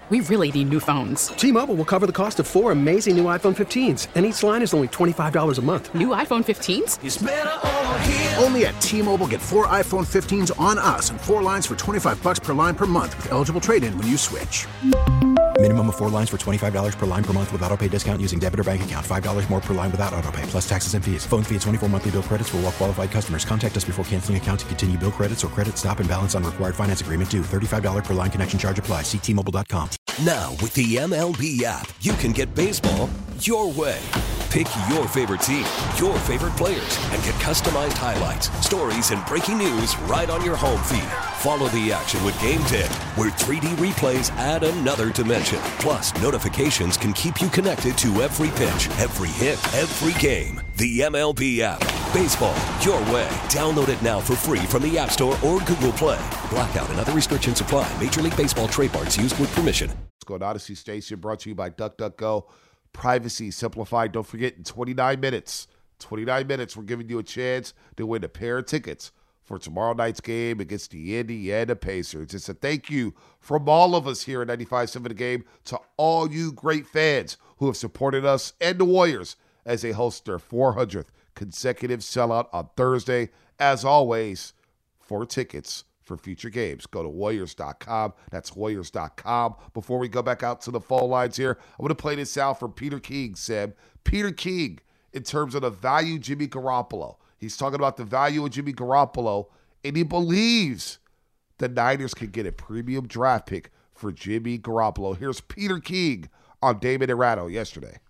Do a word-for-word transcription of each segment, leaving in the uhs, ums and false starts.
we really need new phones. T-Mobile will cover the cost of four amazing new iPhone fifteens, and each line is only twenty-five dollars a month. New iPhone fifteens? It's better over here. Only at T-Mobile, get four iPhone fifteens on us and four lines for twenty-five dollars per line per month with eligible trade-in when you switch. Minimum of four lines for twenty-five dollars per line per month with autopay discount using debit or bank account. five dollars more per line without autopay, plus taxes and fees. Phone fee at twenty-four monthly bill credits for well-qualified customers. Contact us before canceling account to continue bill credits or credit stop and balance on required finance agreement due. thirty-five dollars per line connection charge applies. See T Mobile dot com. Now, with the M L B app, you can get baseball your way. Pick your favorite team, your favorite players, and get customized highlights, stories, and breaking news right on your home feed. Follow the action with Game Day, where three D replays add another dimension. Plus, notifications can keep you connected to every pitch, every hit, every game. The M L B app. Baseball your way. Download it now for free from the App Store or Google Play. Blackout and other restrictions apply. Major League Baseball trademarks used with permission. Let's go to Odyssey Station, brought to you by DuckDuckGo. Privacy simplified. Don't forget, in twenty-nine minutes, twenty-nine minutes, we're giving you a chance to win a pair of tickets for tomorrow night's game against the Indiana Pacers. It's a thank you from all of us here at ninety-five point seven The Game to all you great fans who have supported us and the Warriors as they host their four hundredth consecutive sellout on Thursday. As always, for tickets for future games, go to Warriors dot com. That's Warriors dot com. Before we go back out to the phone lines here, I'm going to play this out from Peter King, Sam. Peter King, in terms of the value Jimmy Garoppolo. He's talking about the value of Jimmy Garoppolo, and he believes the Niners can get a premium draft pick for Jimmy Garoppolo. Here's Peter King on Damon and Ratto yesterday.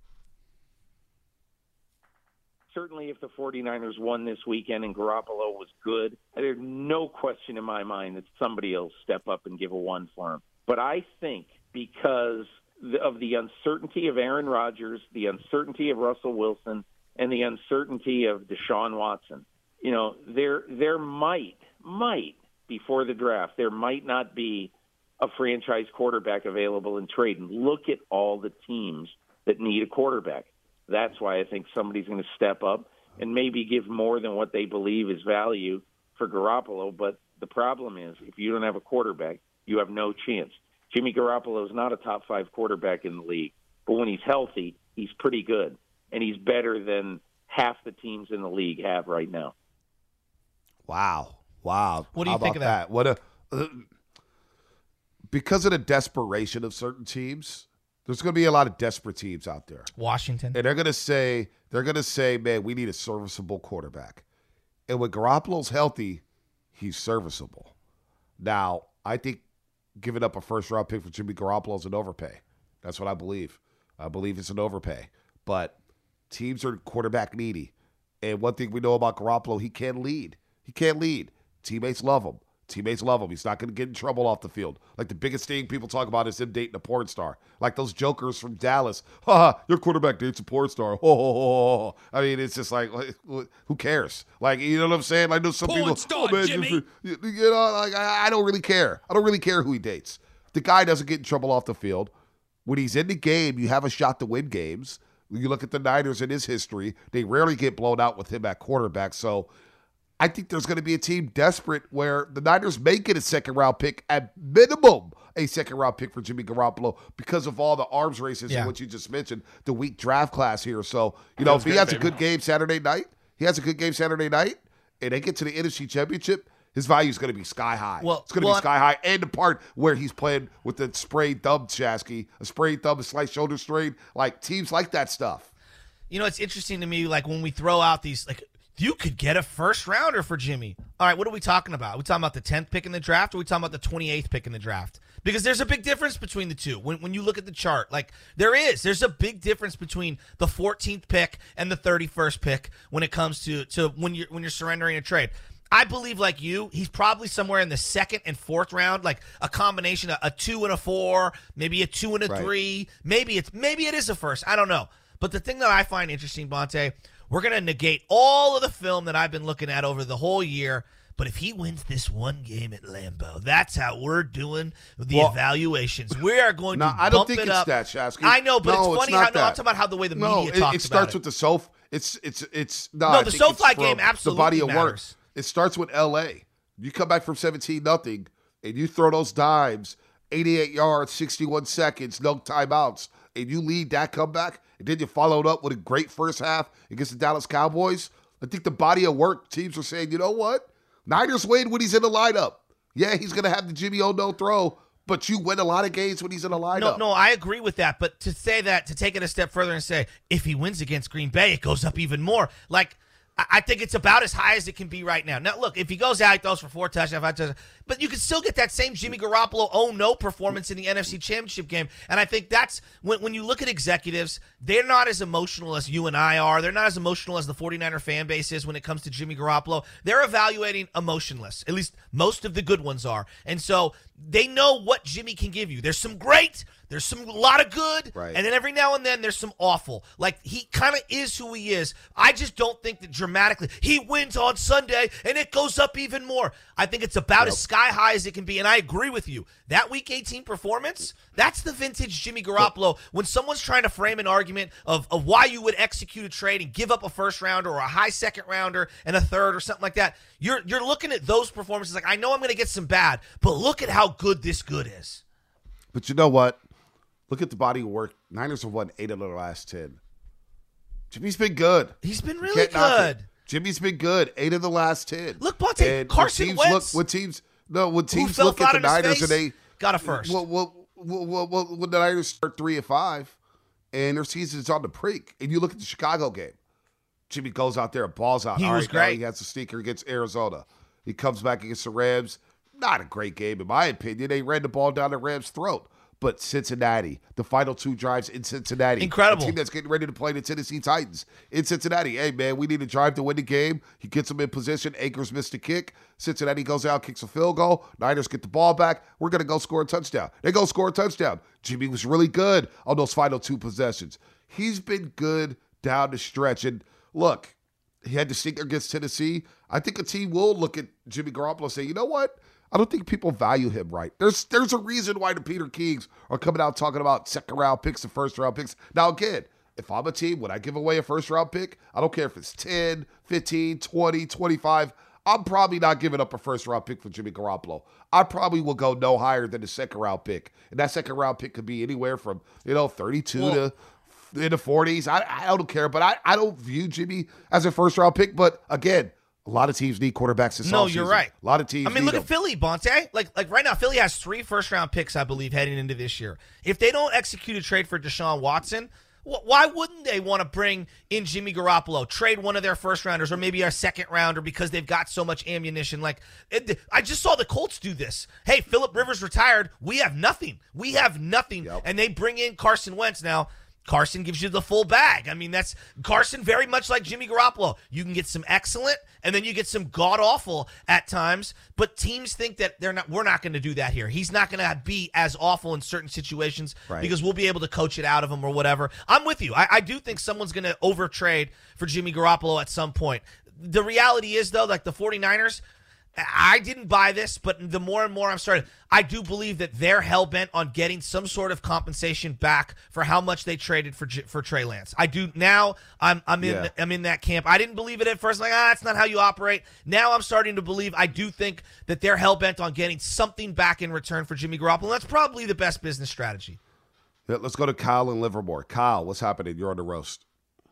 Certainly if the 49ers won this weekend and Garoppolo was good, there's no question in my mind that somebody will step up and give a one for him. But I think because of the uncertainty of Aaron Rodgers, the uncertainty of Russell Wilson, and the uncertainty of Deshaun Watson, you know, there there might, might, before the draft, there might not be a franchise quarterback available in trade. And look at all the teams that need a quarterback. That's why I think somebody's going to step up and maybe give more than what they believe is value for Garoppolo. But the problem is, if you don't have a quarterback, you have no chance. Jimmy Garoppolo is not a top five quarterback in the league, but when he's healthy, he's pretty good, and he's better than half the teams in the league have right now. Wow. Wow. What do you How think of about that? What a uh, because of the desperation of certain teams, there's going to be a lot of desperate teams out there. Washington. And they're going to say, they're going to say, man, we need a serviceable quarterback. And when Garoppolo's healthy, he's serviceable. Now, I think giving up a first-round pick for Jimmy Garoppolo is an overpay. That's what I believe. I believe it's an overpay. But teams are quarterback needy. And one thing we know about Garoppolo, he can't lead. He can't lead. Teammates love him. Teammates love him. He's not going to get in trouble off the field. Like the biggest thing people talk about is him dating a porn star. Like those jokers from Dallas. Ha, your quarterback dates a porn star. Ho, ho, ho, ho. I mean, it's just like, who cares? Like, you know what I'm saying? I know some Porn people, star, oh man, Jimmy. you know, like I don't really care. I don't really care who he dates. The guy doesn't get in trouble off the field. When he's in the game, you have a shot to win games. You look at the Niners in his history, they rarely get blown out with him at quarterback. So I think there's going to be a team desperate where the Niners may get a second-round pick, at minimum a second-round pick for Jimmy Garoppolo because of all the arms races Yeah. and what you just mentioned, the weak draft class here. So, you know, if he has a good game Saturday night, he has a good game Saturday night, and they get to the N F C Championship, his value is going to be sky high. Well- it's going to well, be sky high. And the part where he's playing with the sprayed thumb, Shasky, a sprayed thumb, a slight shoulder strain, like teams like that stuff. You know, it's interesting to me, like when we throw out these, like, you could get a first rounder for Jimmy. All right, what are we talking about? Are we talking about the tenth pick in the draft, or are we talking about the twenty-eighth pick in the draft? Because there's a big difference between the two. When when you look at the chart, like there is, there's a big difference between the fourteenth pick and the thirty-first pick when it comes to to when you're when you're surrendering a trade. I believe, like you, he's probably somewhere in the second and fourth round, like a combination of a two and a four, maybe a two and a Right. three, maybe it's maybe it is a first. I don't know. But the thing that I find interesting, Bonte, we're going to negate all of the film that I've been looking at over the whole year. But if he wins this one game at Lambeau, that's how we're doing the Well, evaluations. We are going No, to I don't bump think it it's up. that, Shasky. I know, but No, it's funny not how no, I'm that. talking about how the way the No, media it, talks it starts about with it. the SoFi. It's it's it's no. No, I the think SoFi it's from game absolutely the body of work. matters. It starts with L A. You come back from seventeen nothing, and you throw those dimes, eighty-eight yards, sixty-one seconds, no timeouts, and you lead that comeback, and then you followed up with a great first half against the Dallas Cowboys, I think the body of work teams are saying, you know what? Niners win when he's in the lineup. Yeah, he's going to have the Jimmy O no throw, but you win a lot of games when he's in the lineup. No, no, I agree with that. But to say that, to take it a step further and say, if he wins against Green Bay, it goes up even more. Like, I think it's about as high as it can be right now. Now, look, if he goes out, he throws for four touchdowns, five touchdowns, but you can still get that same Jimmy Garoppolo oh-no performance in the N F C Championship game. And I think that's, when, when you look at executives, they're not as emotional as you and I are. They're not as emotional as the 49er fan base is when it comes to Jimmy Garoppolo. They're evaluating emotionless. At least most of the good ones are. And so they know what Jimmy can give you. There's some great, there's some a lot of good, right. And then every now and then there's some awful. Like, he kind of is who he is. I just don't think that dramatically he wins on Sunday and it goes up even more. I think it's about Yep. as sky high as it can be, and I agree with you. That Week eighteen performance, that's the vintage Jimmy Garoppolo. When someone's trying to frame an argument of, of why you would execute a trade and give up a first rounder or a high second rounder and a third or something like that, you're you're looking at those performances like, I know I'm going to get some bad, but look at how good this good is. But you know what? Look at the body of work. Niners have won eight of the last ten. Jimmy's been good. He's been You really can't knock it. good. Jimmy's been good. Eight of the last ten. Look, Bonte, And Carson when teams Wentz, Look, when teams, no, when who teams fell look at flat the on his Niners face, and they got a first. Well, well, well, well, well, when the Niners start three and five, and their season's on the brink, and you look at the Chicago game, Jimmy goes out there and balls out. He All was right, now great. He has a sneaker against Arizona. He comes back against the Rams. Not a great game, in my opinion. They ran the ball down the Rams' throat. But Cincinnati, the final two drives in Cincinnati. Incredible. A team that's getting ready to play the Tennessee Titans in Cincinnati. Hey, man, we need a drive to win the game. He gets them in position. Akers missed a kick. Cincinnati goes out, kicks a field goal. Niners get the ball back. We're going to go score a touchdown. They go score a touchdown. Jimmy was really good on those final two possessions. He's been good down the stretch. And look, he had the stinker against Tennessee. I think a team will look at Jimmy Garoppolo and say, you know what? I don't think people value him right. There's there's a reason why the Peter Kings are coming out talking about second round picks and first round picks. Now, again, if I'm a team, when I give away a first round pick, I don't care if it's ten, fifteen, twenty, twenty-five. I'm probably not giving up a first round pick for Jimmy Garoppolo. I probably will go no higher than the second round pick. And that second round pick could be anywhere from, you know, thirty-two well, to in the forties. I, I don't care, but I, I don't view Jimmy as a first round pick. But again, a lot of teams need quarterbacks this No, offseason. you're right. A lot of teams I mean, need look them. at Philly, Bonte. Like, like right now, Philly has three first-round picks, I believe, heading into this year. If they don't execute a trade for Deshaun Watson, wh- why wouldn't they want to bring in Jimmy Garoppolo, trade one of their first-rounders or maybe a second-rounder because they've got so much ammunition? Like, it, I just saw the Colts do this. Hey, Phillip Rivers retired. We have nothing. We have nothing. Yep. And they bring in Carson Wentz now. Carson gives you the full bag. I mean, that's Carson very much like Jimmy Garoppolo. You can get some excellent, and then you get some god-awful at times, but teams think that they're not. We're not going to do that here. He's not going to be as awful in certain situations Right. because we'll be able to coach it out of him or whatever. I'm with you. I, I do think someone's going to overtrade for Jimmy Garoppolo at some point. The reality is, though, like the 49ers, I didn't buy this, but the more and more I'm starting, I do believe that they're hell-bent on getting some sort of compensation back for how much they traded for for Trey Lance. I do now. I'm I'm in Yeah. I'm in that camp. I didn't believe it at first. Like, ah, that's not how you operate. Now I'm starting to believe. I do think that they're hell-bent on getting something back in return for Jimmy Garoppolo. That's probably the best business strategy. Yeah, let's go to Kyle in Livermore. Kyle, what's happening? You're on the roast.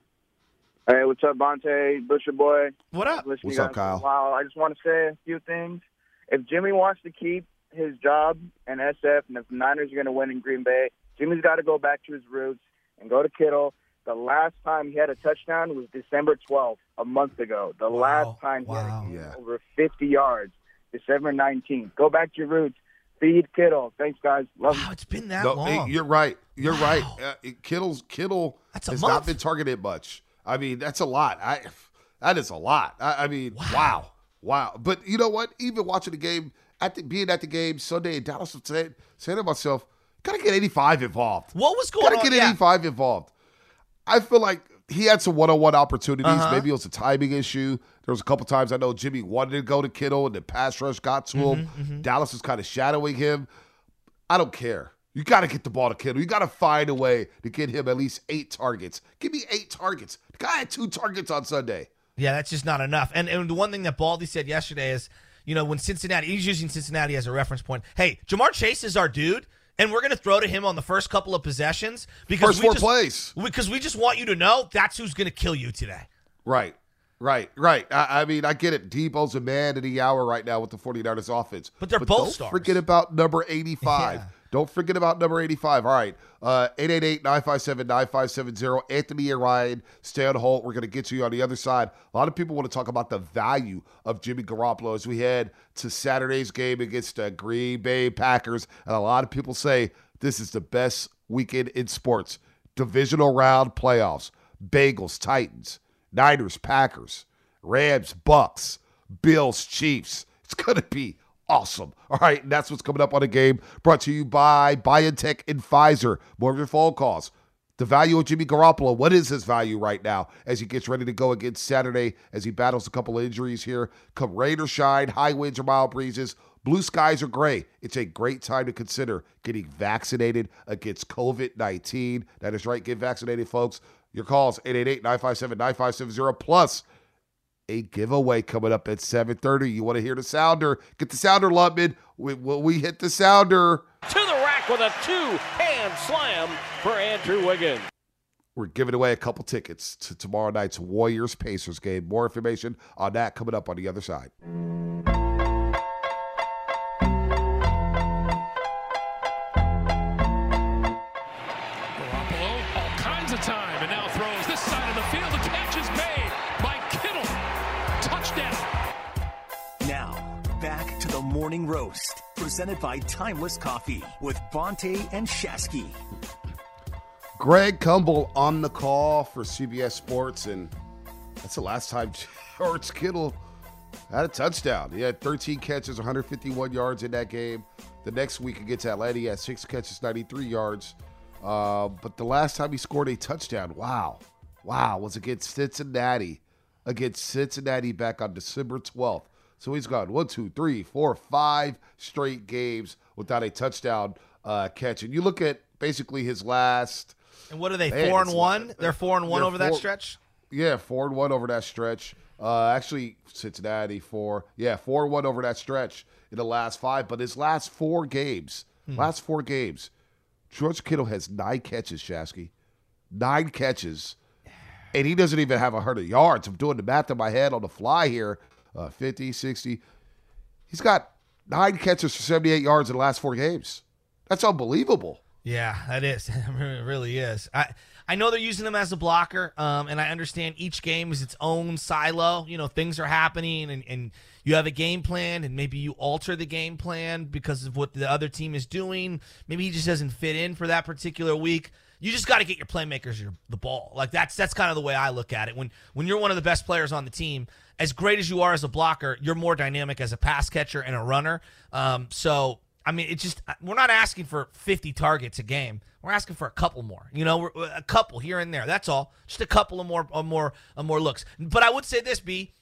Hey, what's up, Bonte, Butcher Boy? What up? Listening What's to up, you guys Kyle? for a while. I just want to say a few things. If Jimmy wants to keep his job in S F, and if the Niners are going to win in Green Bay, Jimmy's got to go back to his roots and go to Kittle. The last time he had a touchdown was December twelfth, a month ago. The Wow. last time he Wow. had a game Yeah. over fifty yards, December nineteenth. Go back to your roots. Feed Kittle. Thanks, guys. Love you. Wow, it's been that No, long. hey, you're right. You're Wow. right. Uh, Kittle's Kittle That's a has month. not been targeted much. I mean, that's a lot. I that is a lot. I, I mean, Wow. wow. wow, But you know what? Even watching the game, at the, being at the game Sunday in Dallas, I'm saying, saying to myself, gotta get eighty-five involved. What was going Gotta on? get Yeah. eighty-five involved. I feel like he had some one-on-one opportunities. Uh-huh. Maybe it was a timing issue. There was a couple times I know Jimmy wanted to go to Kittle, and the pass rush got to him. Mm-hmm, Dallas was kind of shadowing him. I don't care. You got to get the ball to Kittle. You got to find a way to get him at least eight targets. Give me eight targets. The guy had two targets on Sunday. Yeah, that's just not enough. And and the one thing that Baldy said yesterday is, you know, when Cincinnati, he's using Cincinnati as a reference point. Hey, Jamar Chase is our dude, and we're going to throw to him on the first couple of possessions because First we four just, plays. Because we just want you to know that's who's going to kill you today. Right. Right, right. I, I mean, I get it. Debo's a man of the hour right now with the 49ers offense. But they're but both don't stars. forget about number eighty-five. Yeah. Don't forget about number eighty-five. All right. Uh, eight eight eight, nine five seven, nine five seven zero. Anthony and Ryan, stay on hold. We're going to get you on the other side. A lot of people want to talk about the value of Jimmy Garoppolo as we head to Saturday's game against the Green Bay Packers. And a lot of people say this is the best weekend in sports. Divisional round playoffs. Bengals, Titans, Niners, Packers, Rams, Bucks, Bills, Chiefs. It's going to be awesome. All right, and that's what's coming up on the game. Brought to you by BioNTech and Pfizer. More of your phone calls. The value of Jimmy Garoppolo. What is his value right now as he gets ready to go against Saturday as he battles a couple of injuries here? Come rain or shine, high winds or mild breezes, blue skies or gray. It's a great time to consider getting vaccinated against covid nineteen. That is right. Get vaccinated, folks. Your calls, eight eight eight, nine five seven, nine five seven zero, plus a giveaway coming up at seven thirty. You want to hear the sounder? Get the sounder, Lubman. We, will we hit the sounder? To the rack with a two-hand slam for Andrew Wiggins. We're giving away a couple tickets to tomorrow night's Warriors-Pacers game. More information on that coming up on the other side. Garoppolo, all kinds of time, and now throws this side of the field. The catch is made by Kittle. Touchdown. Now, back to the Morning Roast, presented by Timeless Coffee with Bonte and Shasky. Greg Gumbel on the call for C B S Sports, and that's the last time George Kittle had a touchdown. He had thirteen catches, one hundred fifty-one yards in that game. The next week against Atlanta, he had six catches, ninety-three yards. Uh, but the last time he scored a touchdown, wow, wow, was against Cincinnati. Against Cincinnati back on December twelfth. So he's gone one, two, three, four, five straight games without a touchdown uh, catch. And you look at basically his last. And what are they, man, four and one? They're four and one over four, that stretch? Yeah, four and one over that stretch. Uh, actually, Cincinnati, four. Yeah, four and one over that stretch in the last five. But his last four games, hmm. last four games, George Kittle has nine catches, Shasky. Nine catches. And he doesn't even have one hundred yards. I'm doing the math in my head on the fly here. Uh, fifty, sixty. He's got nine catches for seventy-eight yards in the last four games. That's unbelievable. Yeah, that is. It really is. I, I know they're using him as a blocker, um, and I understand each game is its own silo. You know, things are happening, and, and you have a game plan, and maybe you alter the game plan because of what the other team is doing. Maybe he just doesn't fit in for that particular week. You just got to get your playmakers your, the ball. Like that's that's kind of the way I look at it. When when you're one of the best players on the team, as great as you are as a blocker, you're more dynamic as a pass catcher and a runner. Um, so. I mean, it's just we're not asking for fifty targets a game. We're asking for a couple more. You know, we're, a couple here and there. That's all. Just a couple of more, of more, of more looks. But I would say this, B,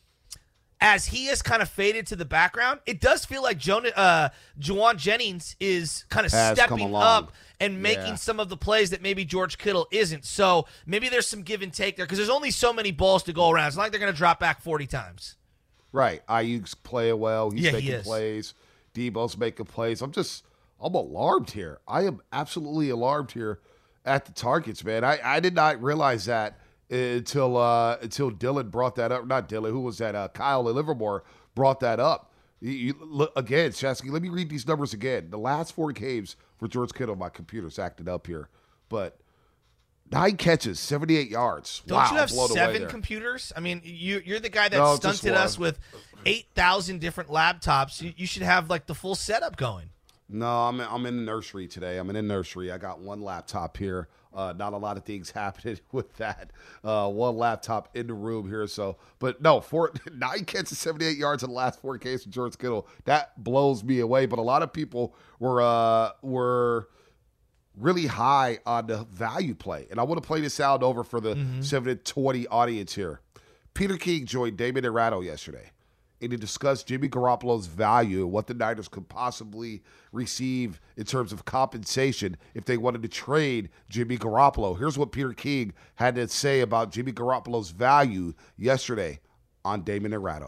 as he has kind of faded to the background, it does feel like jo- uh, Juwan Jennings is kind of has stepping up and making yeah. some of the plays that maybe George Kittle isn't. So maybe there's some give and take there because there's only so many balls to go around. It's not like they're going to drop back forty times. Right. Ayuk's playing well. He's yeah, making he is. plays. Debo's making plays. I'm just, I'm alarmed here. I am absolutely alarmed here at the targets, man. I, I did not realize that until uh, until Dylan brought that up. Not Dylan. Who was that? Uh, Kyle at Livermore brought that up. You, you, look, again, Shasky, let me read these numbers again. The last four games for George Kittle, my computer's acting up here, but nine catches, seventy-eight yards. Don't wow, you have blown away seven there. computers? I mean, you, you're the guy that No, just stunted one. us with eight thousand different laptops. You, you should have, like, the full setup going. No, I'm I'm in the nursery today. I'm in the nursery. I got one laptop here. Uh, not a lot of things happening with that. Uh, one laptop in the room here. So, but no, four nine catches, seventy-eight yards in the last four games from George Kittle. That blows me away. But a lot of people were uh, were really high on the value play, and I want to play this sound over for the mm-hmm. seven to twenty audience here. Peter King joined Damon and Ratto yesterday. And to discuss Jimmy Garoppolo's value and what the Niners could possibly receive in terms of compensation if they wanted to trade Jimmy Garoppolo. Here's what Peter King had to say about Jimmy Garoppolo's value yesterday on Damon and Ratto.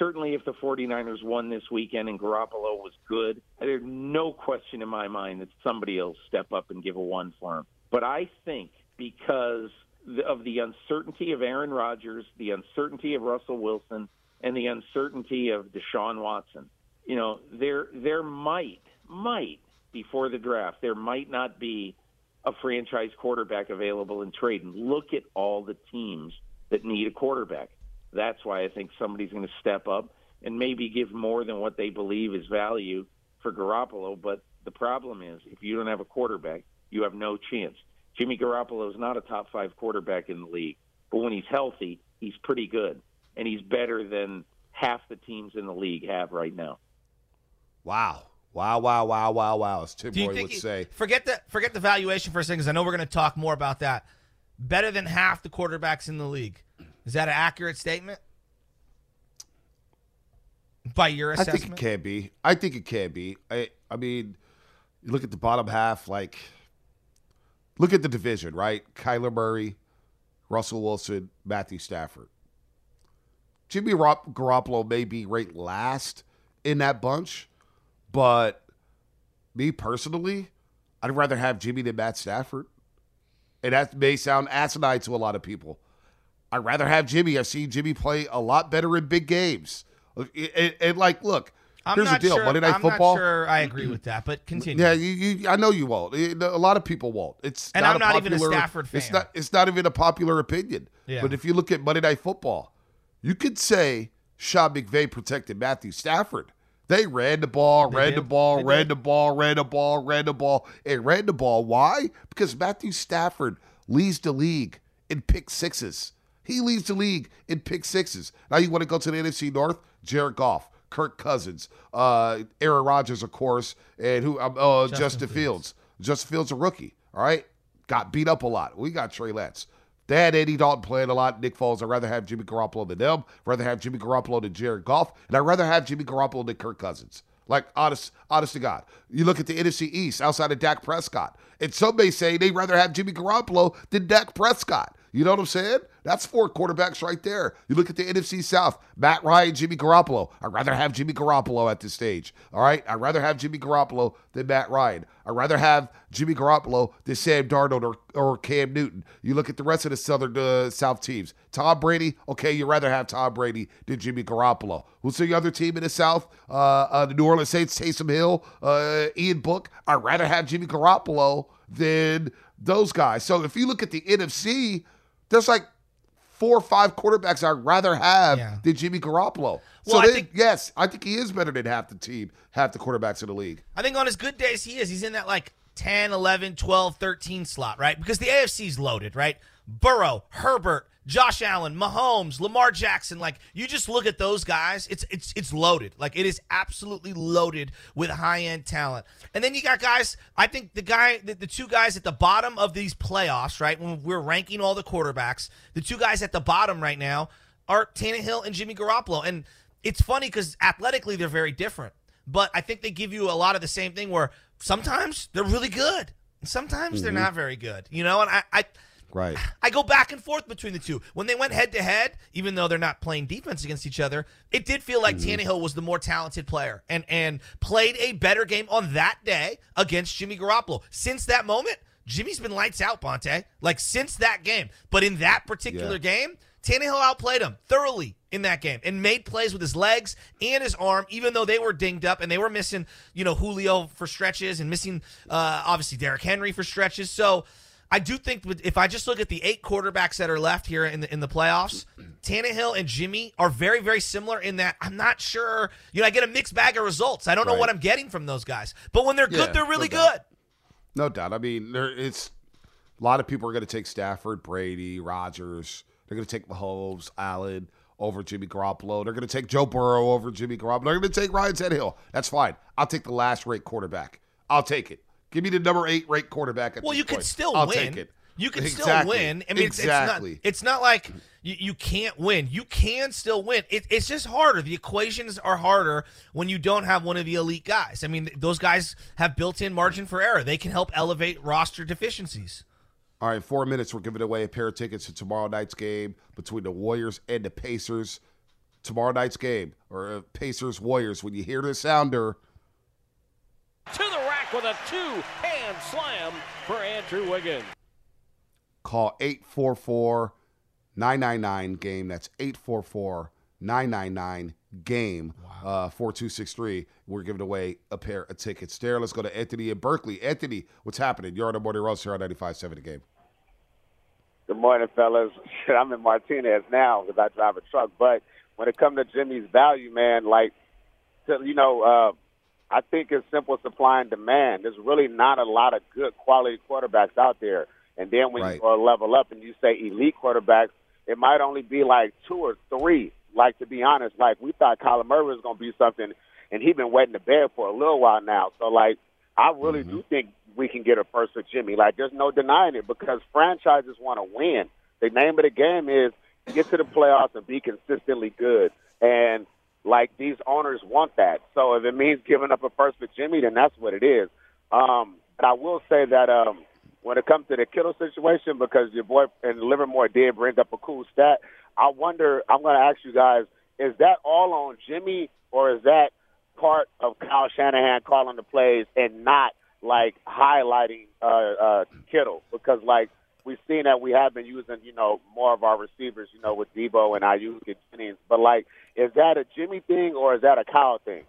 certainly if the 49ers won this weekend and Garoppolo was good, there's no question in my mind that somebody will step up and give a one for him. But I think because of the uncertainty of Aaron Rodgers, the uncertainty of Russell Wilson, and the uncertainty of Deshaun Watson, you know, there there might, might, before the draft, there might not be a franchise quarterback available in trade. And look at all the teams that need a quarterback. That's why I think somebody's going to step up and maybe give more than what they believe is value for Garoppolo. But the problem is, if you don't have a quarterback, you have no chance. Jimmy Garoppolo is not a top five quarterback in the league, but when he's healthy, he's pretty good, and he's better than half the teams in the league have right now. Wow. Wow, wow, wow, wow, wow, as Tim Roy would he, say. Forget the, forget the valuation for a second, because I know we're going to talk more about that. Better than half the quarterbacks in the league. Is that an accurate statement? By your assessment? I think it can be. I think it can be. I, I mean, you look at the bottom half, like, look at the division, right? Kyler Murray, Russell Wilson, Matthew Stafford. Jimmy Garoppolo may be ranked last in that bunch, but me personally, I'd rather have Jimmy than Matt Stafford. And that may sound asinine to a lot of people. I'd rather have Jimmy. I've seen Jimmy play a lot better in big games. And, and like, look, I'm here's not the deal. Sure, Monday Night I'm Football. not sure I agree with that, but continue. Yeah, you, you, I know you won't. A lot of people won't. It's and not I'm a not popular, even a Stafford fan. It's not. It's not even a popular opinion. Yeah. But if you look at Monday Night Football, you could say Sean McVay protected Matthew Stafford. They ran the ball, They ran did. the ball, They ran did. the ball, ran the ball, ran the ball, and ran the ball. Why? Because Matthew Stafford leads the league in pick sixes. He leads the league in pick sixes. Now you want to go to the N F C North? Jared Goff, Kirk Cousins, uh, Aaron Rodgers, of course, and who? Um, uh, Justin Justin, Fields. Fields. Justin Fields, a rookie. All right, got beat up a lot. We got Trey Lance. They had Andy Dalton playing a lot. Nick Foles. I'd rather have Jimmy Garoppolo than them. I'd rather have Jimmy Garoppolo than Jared Goff, and I'd rather have Jimmy Garoppolo than Kirk Cousins. Like, honest, honest to God. You look at the N F C East outside of Dak Prescott, and some may say they'd rather have Jimmy Garoppolo than Dak Prescott. You know what I'm saying? That's four quarterbacks right there. You look at the N F C South, Matt Ryan, Jimmy Garoppolo. I'd rather have Jimmy Garoppolo at this stage. All right? I'd rather have Jimmy Garoppolo than Matt Ryan. I'd rather have Jimmy Garoppolo than Sam Darnold or, or Cam Newton. You look at the rest of the Southern uh, South teams. Tom Brady, okay, you'd rather have Tom Brady than Jimmy Garoppolo. Who's the other team in the South? Uh, uh, the New Orleans Saints, Taysom Hill, uh, Ian Book. I'd rather have Jimmy Garoppolo than those guys. So if you look at the N F C, there's like four or five quarterbacks I'd rather have Yeah. than Jimmy Garoppolo. Well, so I they, think- yes, I think he is better than half the team, half the quarterbacks in the league. I think on his good days, he is. He's in that like ten, eleven, twelve, thirteen slot, right? Because the A F C's loaded, right? Burrow, Herbert, Josh Allen, Mahomes, Lamar Jackson. Like, you just look at those guys, it's it's it's loaded. Like, it is absolutely loaded with high-end talent. And then you got guys, I think the guy, the, the two guys at the bottom of these playoffs, right, when we're ranking all the quarterbacks, the two guys at the bottom right now are Tannehill and Jimmy Garoppolo. And it's funny because athletically they're very different. But I think they give you a lot of the same thing where sometimes they're really good. And sometimes Mm-hmm. they're not very good. You know, and I, I Right. I go back and forth between the two. When they went head to head, even though they're not playing defense against each other, it did feel like Mm-hmm. Tannehill was the more talented player and and played a better game on that day against Jimmy Garoppolo. Since that moment, Jimmy's been lights out, Bonte. Like, since that game. But in that particular Yeah. game, Tannehill outplayed him thoroughly in that game and made plays with his legs and his arm, even though they were dinged up and they were missing, you know, Julio for stretches and missing, uh, obviously, Derrick Henry for stretches. So I do think if I just look at the eight quarterbacks that are left here in the in the playoffs, Tannehill and Jimmy are very, very similar in that I'm not sure. You know, I get a mixed bag of results. I don't know Right. what I'm getting from those guys. But when they're Yeah, good, they're really no doubt. good. No doubt. I mean, there it's a lot of people are going to take Stafford, Brady, Rodgers. They're going to take Mahomes, Allen over Jimmy Garoppolo. They're going to take Joe Burrow over Jimmy Garoppolo. They're going to take Ryan Tannehill. That's fine. I'll take the last rate quarterback. I'll take it. Give me the number eight rate quarterback at Well, this you could point. still I'll win. take it. You can still Exactly. win. I mean, it's, exactly. it's not. It's not like you, you can't win. You can still win. It, it's just harder. The equations are harder when you don't have one of the elite guys. I mean, those guys have built-in margin for error. They can help elevate roster deficiencies. All right, four minutes. We're giving away a pair of tickets to tomorrow night's game between the Warriors and the Pacers. tomorrow night's game, or uh, Pacers-Warriors. When you hear the sounder, To the rack with a two-hand slam for Andrew Wiggins. call eight four four, nine nine nine, game. That's eight four four, nine nine nine, game. Uh, four two six three. We're giving away a pair of tickets there. Let's go to Anthony in Berkeley. Anthony, what's happening? You're on the Morning Roast here on ninety-five point seven The Game. Good morning, fellas. Shit, I'm in Martinez now because I drive a truck. But when it comes to Jimmy's value, man, like, to, you know, uh, I think it's simple supply and demand. There's really not a lot of good quality quarterbacks out there. And then when Right. you go level up and you say elite quarterbacks, it might only be like two or three. Like, to be honest, like, we thought Kyler Murray was going to be something, and he's been wetting the bed for a little while now. So, like, I really mm-hmm. do think we can get a first for Jimmy. Like, there's no denying it because franchises want to win. The name of the game is get to the playoffs and be consistently good. And, like, these owners want that. So if it means giving up a first for Jimmy, then that's what it is. Um, but I will say that um, when it comes to the Kittle situation, because your boy and Livermore did bring up a cool stat, I wonder, I'm going to ask you guys, is that all on Jimmy or is that part of Kyle Shanahan calling the plays and not, like, highlighting uh, uh, Kittle? Because, like, we've seen that we have been using, you know, more of our receivers, you know, with Debo and Ayuk and Jennings. But, like, is that a Jimmy thing or is that a Kyle thing?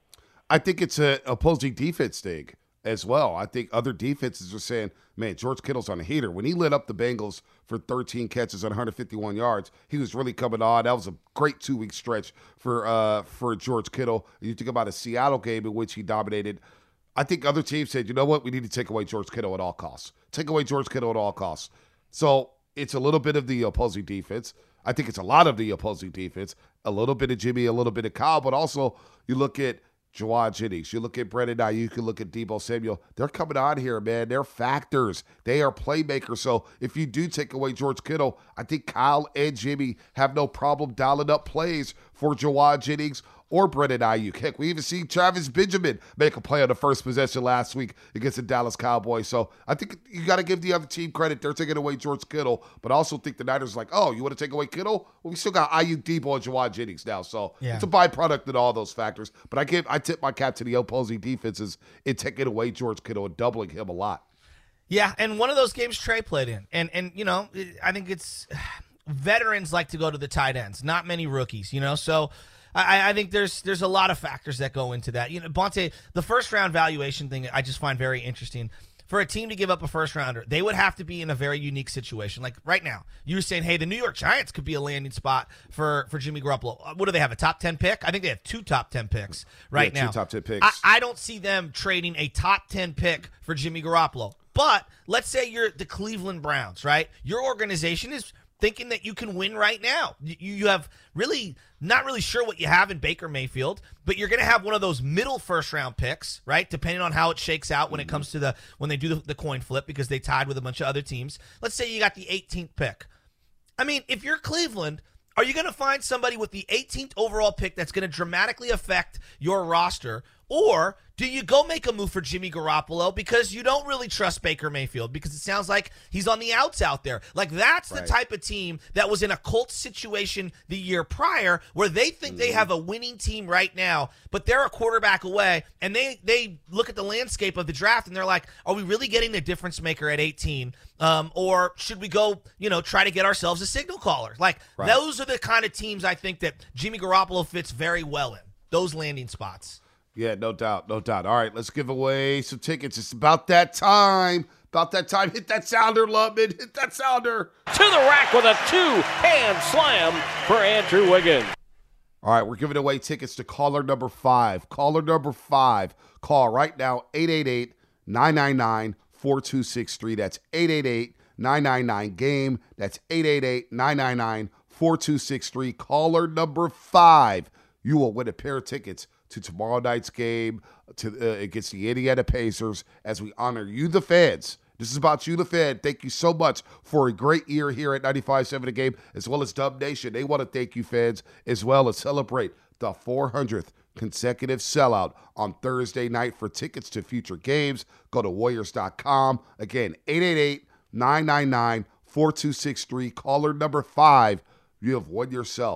I think it's an opposing defense thing as well. I think other defenses are saying, man, George Kittle's on a heater. When he lit up the Bengals for thirteen catches and one hundred fifty-one yards, he was really coming on. That was a great two-week stretch for uh, for George Kittle. You think about a Seattle game in which he dominated. I think other teams said, you know what, we need to take away George Kittle at all costs. Take away George Kittle at all costs. So it's a little bit of the opposing defense. I think it's a lot of the opposing defense, a little bit of Jimmy, a little bit of Kyle, but also you look at Jawad Jennings, you look at Brandon Ayuk, you look at Debo Samuel. They're coming on here, man. They're factors. They are playmakers. So if you do take away George Kittle, I think Kyle and Jimmy have no problem dialing up plays for Jawad Jennings or Brandon Ayuk. Heck, we even see Travis Benjamin make a play on the first possession last week against the Dallas Cowboys. So I think you got to give the other team credit. They're taking away George Kittle, but I also think the Niners are like, oh, you want to take away Kittle? Well, we still got Ayuk, Debo, and Jawad Jennings now. So yeah. It's a byproduct of all those factors. But I give, I tip my cap to the opposing defenses in taking away George Kittle and doubling him a lot. Yeah, and one of those games Trey played in. And, and you know, I think it's veterans like to go to the tight ends, not many rookies, you know, so I, I think there's there's a lot of factors that go into that. You know, Bonte, the first round valuation thing I just find very interesting. For a team to give up a first rounder, they would have to be in a very unique situation. Like right now, you were saying, hey, the New York Giants could be a landing spot for, for Jimmy Garoppolo. What do they have, a top ten pick? I think they have two top ten picks right yeah, now. Two top ten picks. I, I don't see them trading a top ten pick for Jimmy Garoppolo. But let's say you're the Cleveland Browns, right? Your organization is thinking that you can win right now. You, you have really not really sure what you have in Baker Mayfield, but you're going to have one of those middle first round picks, right? Depending on how it shakes out when it comes to the when they do the, the coin flip because they tied with a bunch of other teams. Let's say you got the eighteenth pick. I mean, if you're Cleveland, are you going to find somebody with the eighteenth overall pick that's going to dramatically affect your roster? Or do you go make a move for Jimmy Garoppolo because you don't really trust Baker Mayfield because it sounds like he's on the outs out there? Like that's right. The type of team that was in a Colts situation the year prior where they think mm-hmm. they have a winning team right now, but they're a quarterback away, and they they look at the landscape of the draft and they're like, are we really getting a difference maker at eighteen? Um, or should we go, you know, try to get ourselves a signal caller? Like right. Those are the kind of teams I think that Jimmy Garoppolo fits very well in, those landing spots. Yeah, no doubt, no doubt. All right, let's give away some tickets. It's about that time. About that time. Hit that sounder, Lubman. Hit that sounder. To the rack with a two-hand slam for Andrew Wiggins. All right, we're giving away tickets to caller number five. Caller number five. Call right now, eight eight eight, nine nine nine, four two six three. That's eight eight eight, nine nine nine, GAME. That's eight eight eight, nine nine nine, four two six three. Caller number five. You will win a pair of tickets to tomorrow night's game to uh, against the Indiana Pacers as we honor you, the fans. This is about you, the fan. Thank you so much for a great year here at ninety-five point seven The Game, as well as Dub Nation. They want to thank you, fans, as well as celebrate the four hundredth consecutive sellout on Thursday night. For tickets to future games, go to Warriors dot com. Again, eight eight eight, nine nine nine, four two six three. Caller number five. You have won yourself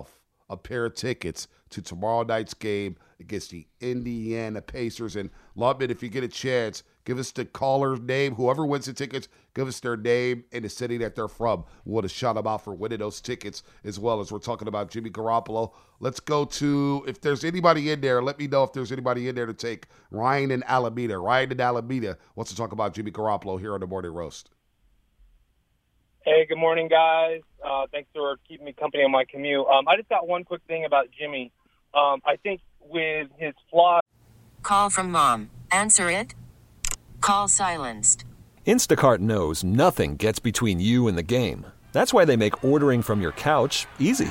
a pair of tickets to tomorrow night's game against the Indiana Pacers. And Lubman, if you get a chance, give us the caller's name. Whoever wins the tickets, give us their name and the city that they're from. We want to shout them out for winning those tickets as well as we're talking about Jimmy Garoppolo. Let's go to, if there's anybody in there, let me know if there's anybody in there to take. Ryan in Alameda. Ryan in Alameda wants to talk about Jimmy Garoppolo here on the Morning Roast. Hey, good morning, guys. Uh, thanks for keeping me company on my commute. Um, I just got one quick thing about Jimmy. Um, I think with his flaws... Call from mom. Answer it. Call silenced. Instacart knows nothing gets between you and the game. That's why they make ordering from your couch easy.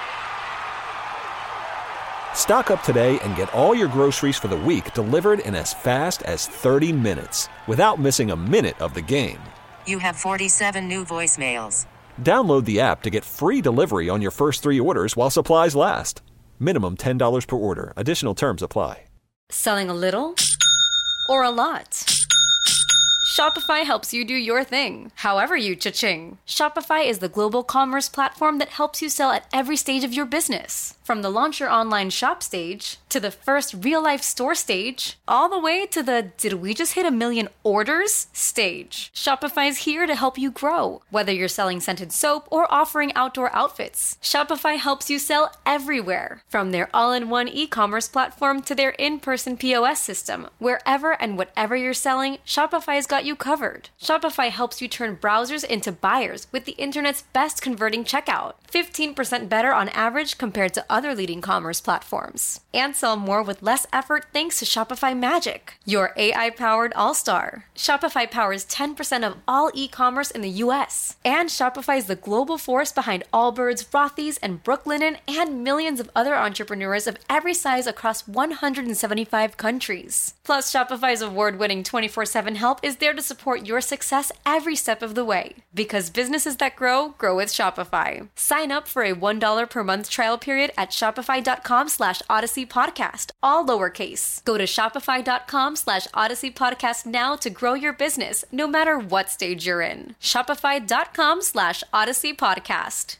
Stock up today and get all your groceries for the week delivered in as fast as thirty minutes without missing a minute of the game. You have forty-seven new voicemails. Download the app to get free delivery on your first three orders while supplies last. Minimum ten dollars per order. Additional terms apply. Selling a little or a lot? Shopify helps you do your thing, however you cha-ching. Shopify is the global commerce platform that helps you sell at every stage of your business. From the launch your online shop stage, to the first real-life store stage, all the way to the did we just hit a million orders stage. Shopify's here to help you grow. Whether you're selling scented soap or offering outdoor outfits, Shopify helps you sell everywhere. From their all-in-one e-commerce platform to their in-person P O S system, wherever and whatever you're selling, Shopify's got you covered. Shopify helps you turn browsers into buyers with the internet's best converting checkout. fifteen percent better on average compared to other leading commerce platforms. And sell more with less effort thanks to Shopify Magic, your A I-powered all-star. Shopify powers ten percent of all e-commerce in the U S. And Shopify is the global force behind Allbirds, Rothy's, and Brooklinen, and millions of other entrepreneurs of every size across one hundred seventy-five countries. Plus, Shopify's award-winning twenty-four seven help is there to support your success every step of the way. Because businesses that grow, grow with Shopify. Sign up for a one dollar per month trial period at shopify.com slash Odyssey Podcast, all lowercase. Go to shopify.com slash Odyssey Podcast now to grow your business, no matter what stage you're in. Shopify.com slash Odyssey Podcast.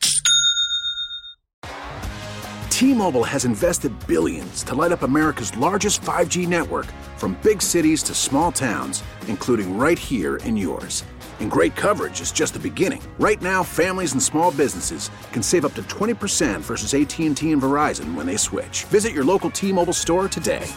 T-Mobile has invested billions to light up America's largest five G network, from big cities to small towns, including right here in yours. And great coverage is just the beginning. Right now, families and small businesses can save up to twenty percent versus A T and T and Verizon when they switch. Visit your local T-Mobile store today.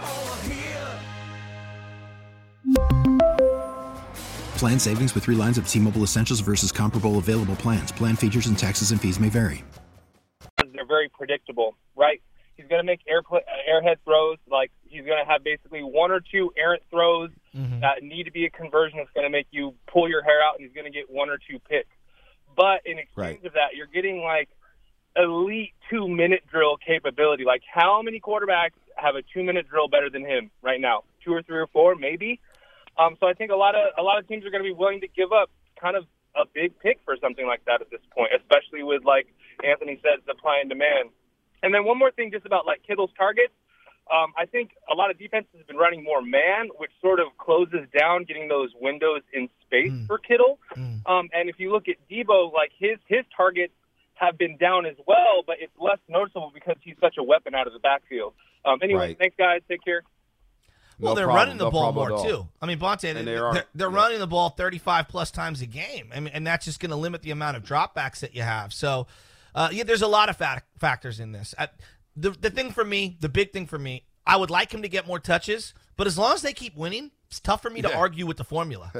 Plan savings with three lines of T-Mobile Essentials versus comparable available plans. Plan features and taxes and fees may vary. They're very predictable, right? He's going to make air play, airhead throws. Like, he's going to have basically one or two errant throws mm-hmm. that need to be a conversion that's going to make you pull your hair out, and he's going to get one or two picks. But in exchange right. of that, you're getting, like, elite two-minute drill capability. Like, how many quarterbacks have a two-minute drill better than him right now? Two or three or four, maybe? Um, so I think a lot of a lot of teams are going to be willing to give up kind of a big pick for something like that at this point, especially with, like Anthony said, supply and demand. And then one more thing just about, like, Kittle's targets. Um, I think a lot of defenses have been running more man, which sort of closes down getting those windows in space mm. for Kittle. Mm. Um, and if you look at Debo, like, his his targets have been down as well, but it's less noticeable because he's such a weapon out of the backfield. Um, anyway, right. Thanks, guys. Take care. Well, no they're problem, running the no ball more, all. too. I mean, Bonte, they're, they are, they're, they're yeah. running the ball thirty-five plus times a game. I mean, and that's just going to limit the amount of dropbacks that you have. So, uh, yeah, there's a lot of fa- factors in this. I, the, the thing for me, the big thing for me, I would like him to get more touches, but as long as they keep winning, it's tough for me to yeah. argue with the formula.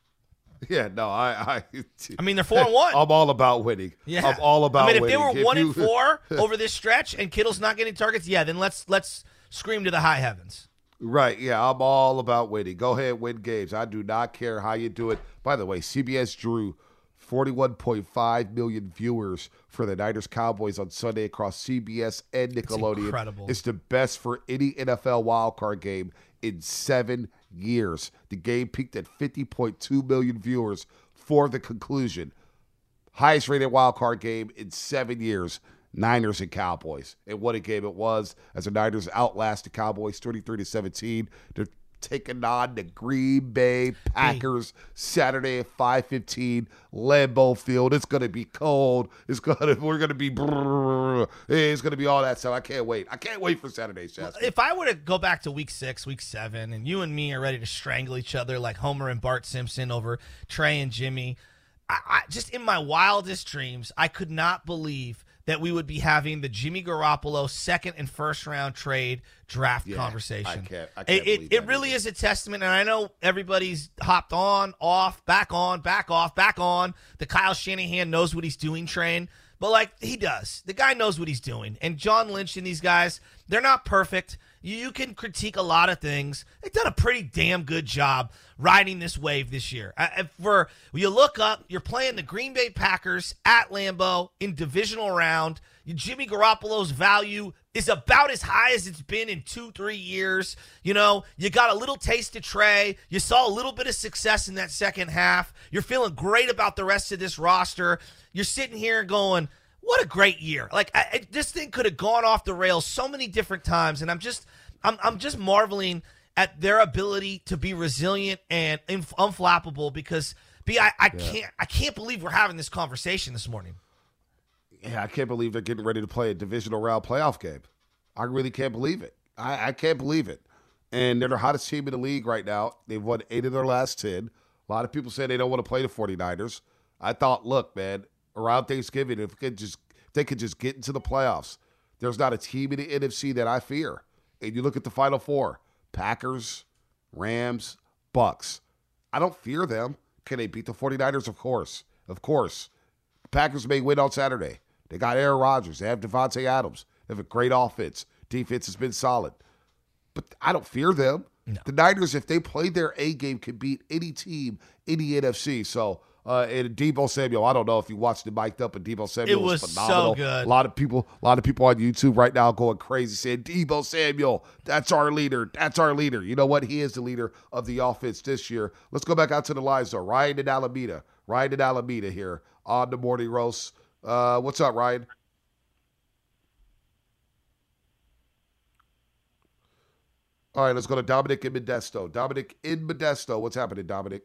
Yeah, no, I, I. I mean, they're four and one. I'm all about winning. Yeah, I'm all about. I mean, if winning. they were if one you... and four over this stretch, and Kittle's not getting targets, yeah, then let's let's scream to the high heavens. Right, yeah, I'm all about winning. Go ahead, win games. I do not care how you do it. By the way, C B S drew forty-one point five million viewers for the Niners-Cowboys on Sunday across C B S and Nickelodeon. It's incredible. It's the best for any N F L wildcard game in seven years. The game peaked at fifty point two million viewers for the conclusion. Highest-rated wildcard game in seven years. Niners and Cowboys. And what a game it was as the Niners outlast the Cowboys thirty-three to seventeen. They're taking on the Green Bay Packers Saturday at five fifteen, Lambeau Field. It's going to be cold. It's gonna we're going to be it's going to be all that stuff. I can't wait. I can't wait for Saturday, Chaz. If I were to go back to week six, week seven, and you and me are ready to strangle each other like Homer and Bart Simpson over Trey and Jimmy, I, I just in my wildest dreams, I could not believe that we would be having the Jimmy Garoppolo second and first round trade draft Yeah, conversation. I can't- I can't it believe it, that it really is a testament, and I know everybody's hopped on, off, back on, back off, back on. The Kyle Shanahan knows what he's doing train. But, like, he does. The guy knows what he's doing. And John Lynch and these guys, they're not perfect. You, you can critique a lot of things. They've done a pretty damn good job riding this wave this year. Uh, for you look up, you're playing the Green Bay Packers at Lambeau in divisional round. Jimmy Garoppolo's value is about as high as it's been in two, three years. You know, you got a little taste of Trey. You saw a little bit of success in that second half. You're feeling great about the rest of this roster. You're sitting here going, what a great year. Like, I, I, this thing could have gone off the rails so many different times, and I'm just I'm, I'm just marveling at their ability to be resilient and inf- unflappable because, B, I, I, Yeah. can't, I can't believe we're having this conversation this morning. Yeah, I can't believe they're getting ready to play a divisional round playoff game. I really can't believe it. I, I can't believe it. And they're the hottest team in the league right now. They've won eight of their last ten. A lot of people say they don't want to play the 49ers. I thought, look, man, around Thanksgiving, if, could just, if they could just get into the playoffs, there's not a team in the N F C that I fear. And you look at the Final Four, Packers, Rams, Bucks. I don't fear them. Can they beat the 49ers? Of course. Of course. The Packers may win on Saturday. They got Aaron Rodgers. They have Devontae Adams. They have a great offense. Defense has been solid. But I don't fear them. No. The Niners, if they play their A game, can beat any team in the N F C. So, uh, and Deebo Samuel, I don't know if you watched it mic'd up, and Deebo Samuel It was was phenomenal. so good. A lot of people, a lot of people on YouTube right now going crazy, saying Deebo Samuel, that's our leader. That's our leader. You know what? He is the leader of the offense this year. Let's go back out to the lines though. Ryan in Alameda. Ryan in Alameda here on the Morning Roast. Uh, what's up, Ryan? All right, let's go to Dominic in Modesto. Dominic in Modesto. What's happening, Dominic?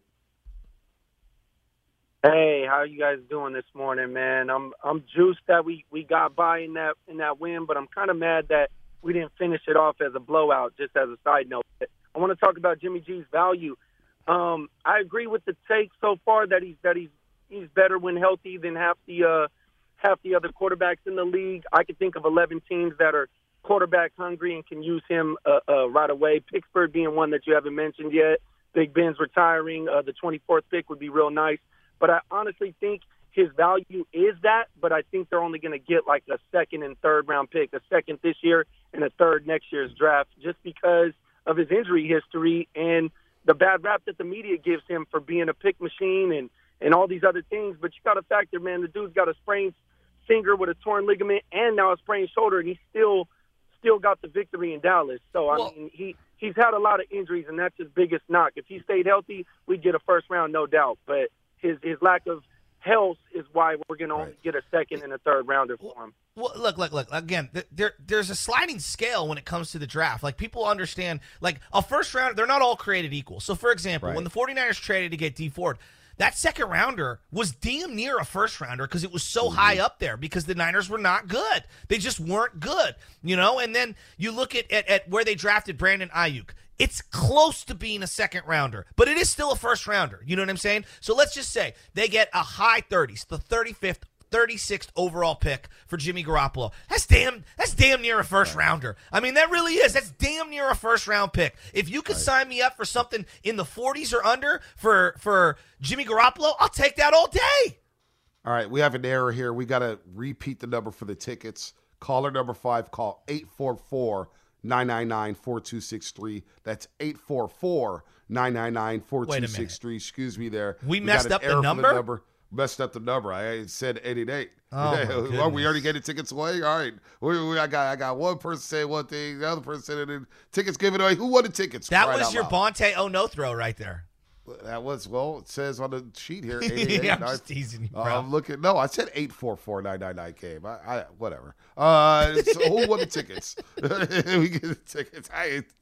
Hey, how you guys doing this morning, man? I'm I'm juiced that we, we got by in that in that win, but I'm kind of mad that we didn't finish it off as a blowout. Just as a side note, I want to talk about Jimmy G's value. Um, I agree with the take so far that he's that he's he's better when healthy than half the uh, half the other quarterbacks in the league. I could think of eleven teams that are quarterback hungry and can use him uh, uh, right away. Pittsburgh being one that you haven't mentioned yet. Big Ben's retiring. Uh, the twenty-fourth pick would be real nice. But I honestly think his value is that, but I think they're only going to get like a second and third round pick, a second this year and a third next year's draft, just because of his injury history and the bad rap that the media gives him for being a pick machine and, and all these other things. But you got to factor, man, the dude's got a sprained finger with a torn ligament and now a sprained shoulder, and he still still got the victory in Dallas. So, I well, mean, he, he's had a lot of injuries, and that's his biggest knock. If he stayed healthy, we'd get a first round, no doubt. But his his lack of health is why we're going to only get a second and a third rounder for him. Well, look, look, look. Again, there, there's a sliding scale when it comes to the draft. Like, people understand, like, a first round, they're not all created equal. So, for example, Right. when the 49ers traded to get Dee Ford, that second rounder was damn near a first rounder because it was so high up there because the Niners were not good. They just weren't good, you know? And then you look at, at, at where they drafted Brandon Ayuk. It's close to being a second rounder, but it is still a first rounder. You know what I'm saying? So let's just say they get a high thirties, the thirty-fifth, thirty-sixth overall pick for Jimmy Garoppolo. That's damn that's damn near a first rounder. I mean, that really is. That's damn near a first round pick. If you could sign me up for something in the forties or under for for Jimmy Garoppolo, I'll take that all day. All right, we have an error here. We got to repeat the number for the tickets. Caller number five, call eight four four, nine nine nine, four two six three. That's eight four four, nine nine nine, four two six three. Excuse me there. We, we messed got an up the error for number? number? Messed up the number. I said eight eight eight. Oh, my goodness. Are we already getting tickets away? All right. We, we, I got I got one person saying one thing, the other person saying it. Tickets given away. Who won the tickets? That Right was out your loud. Bonte oh no throw right there. That was, well, it says on the sheet here. eight eight eight, Yeah, I'm nine- just teasing you, bro. Uh, I'm looking. No, I said eight four four, nine nine nine game. I, I whatever. Uh, so who won the tickets? We get the tickets. I,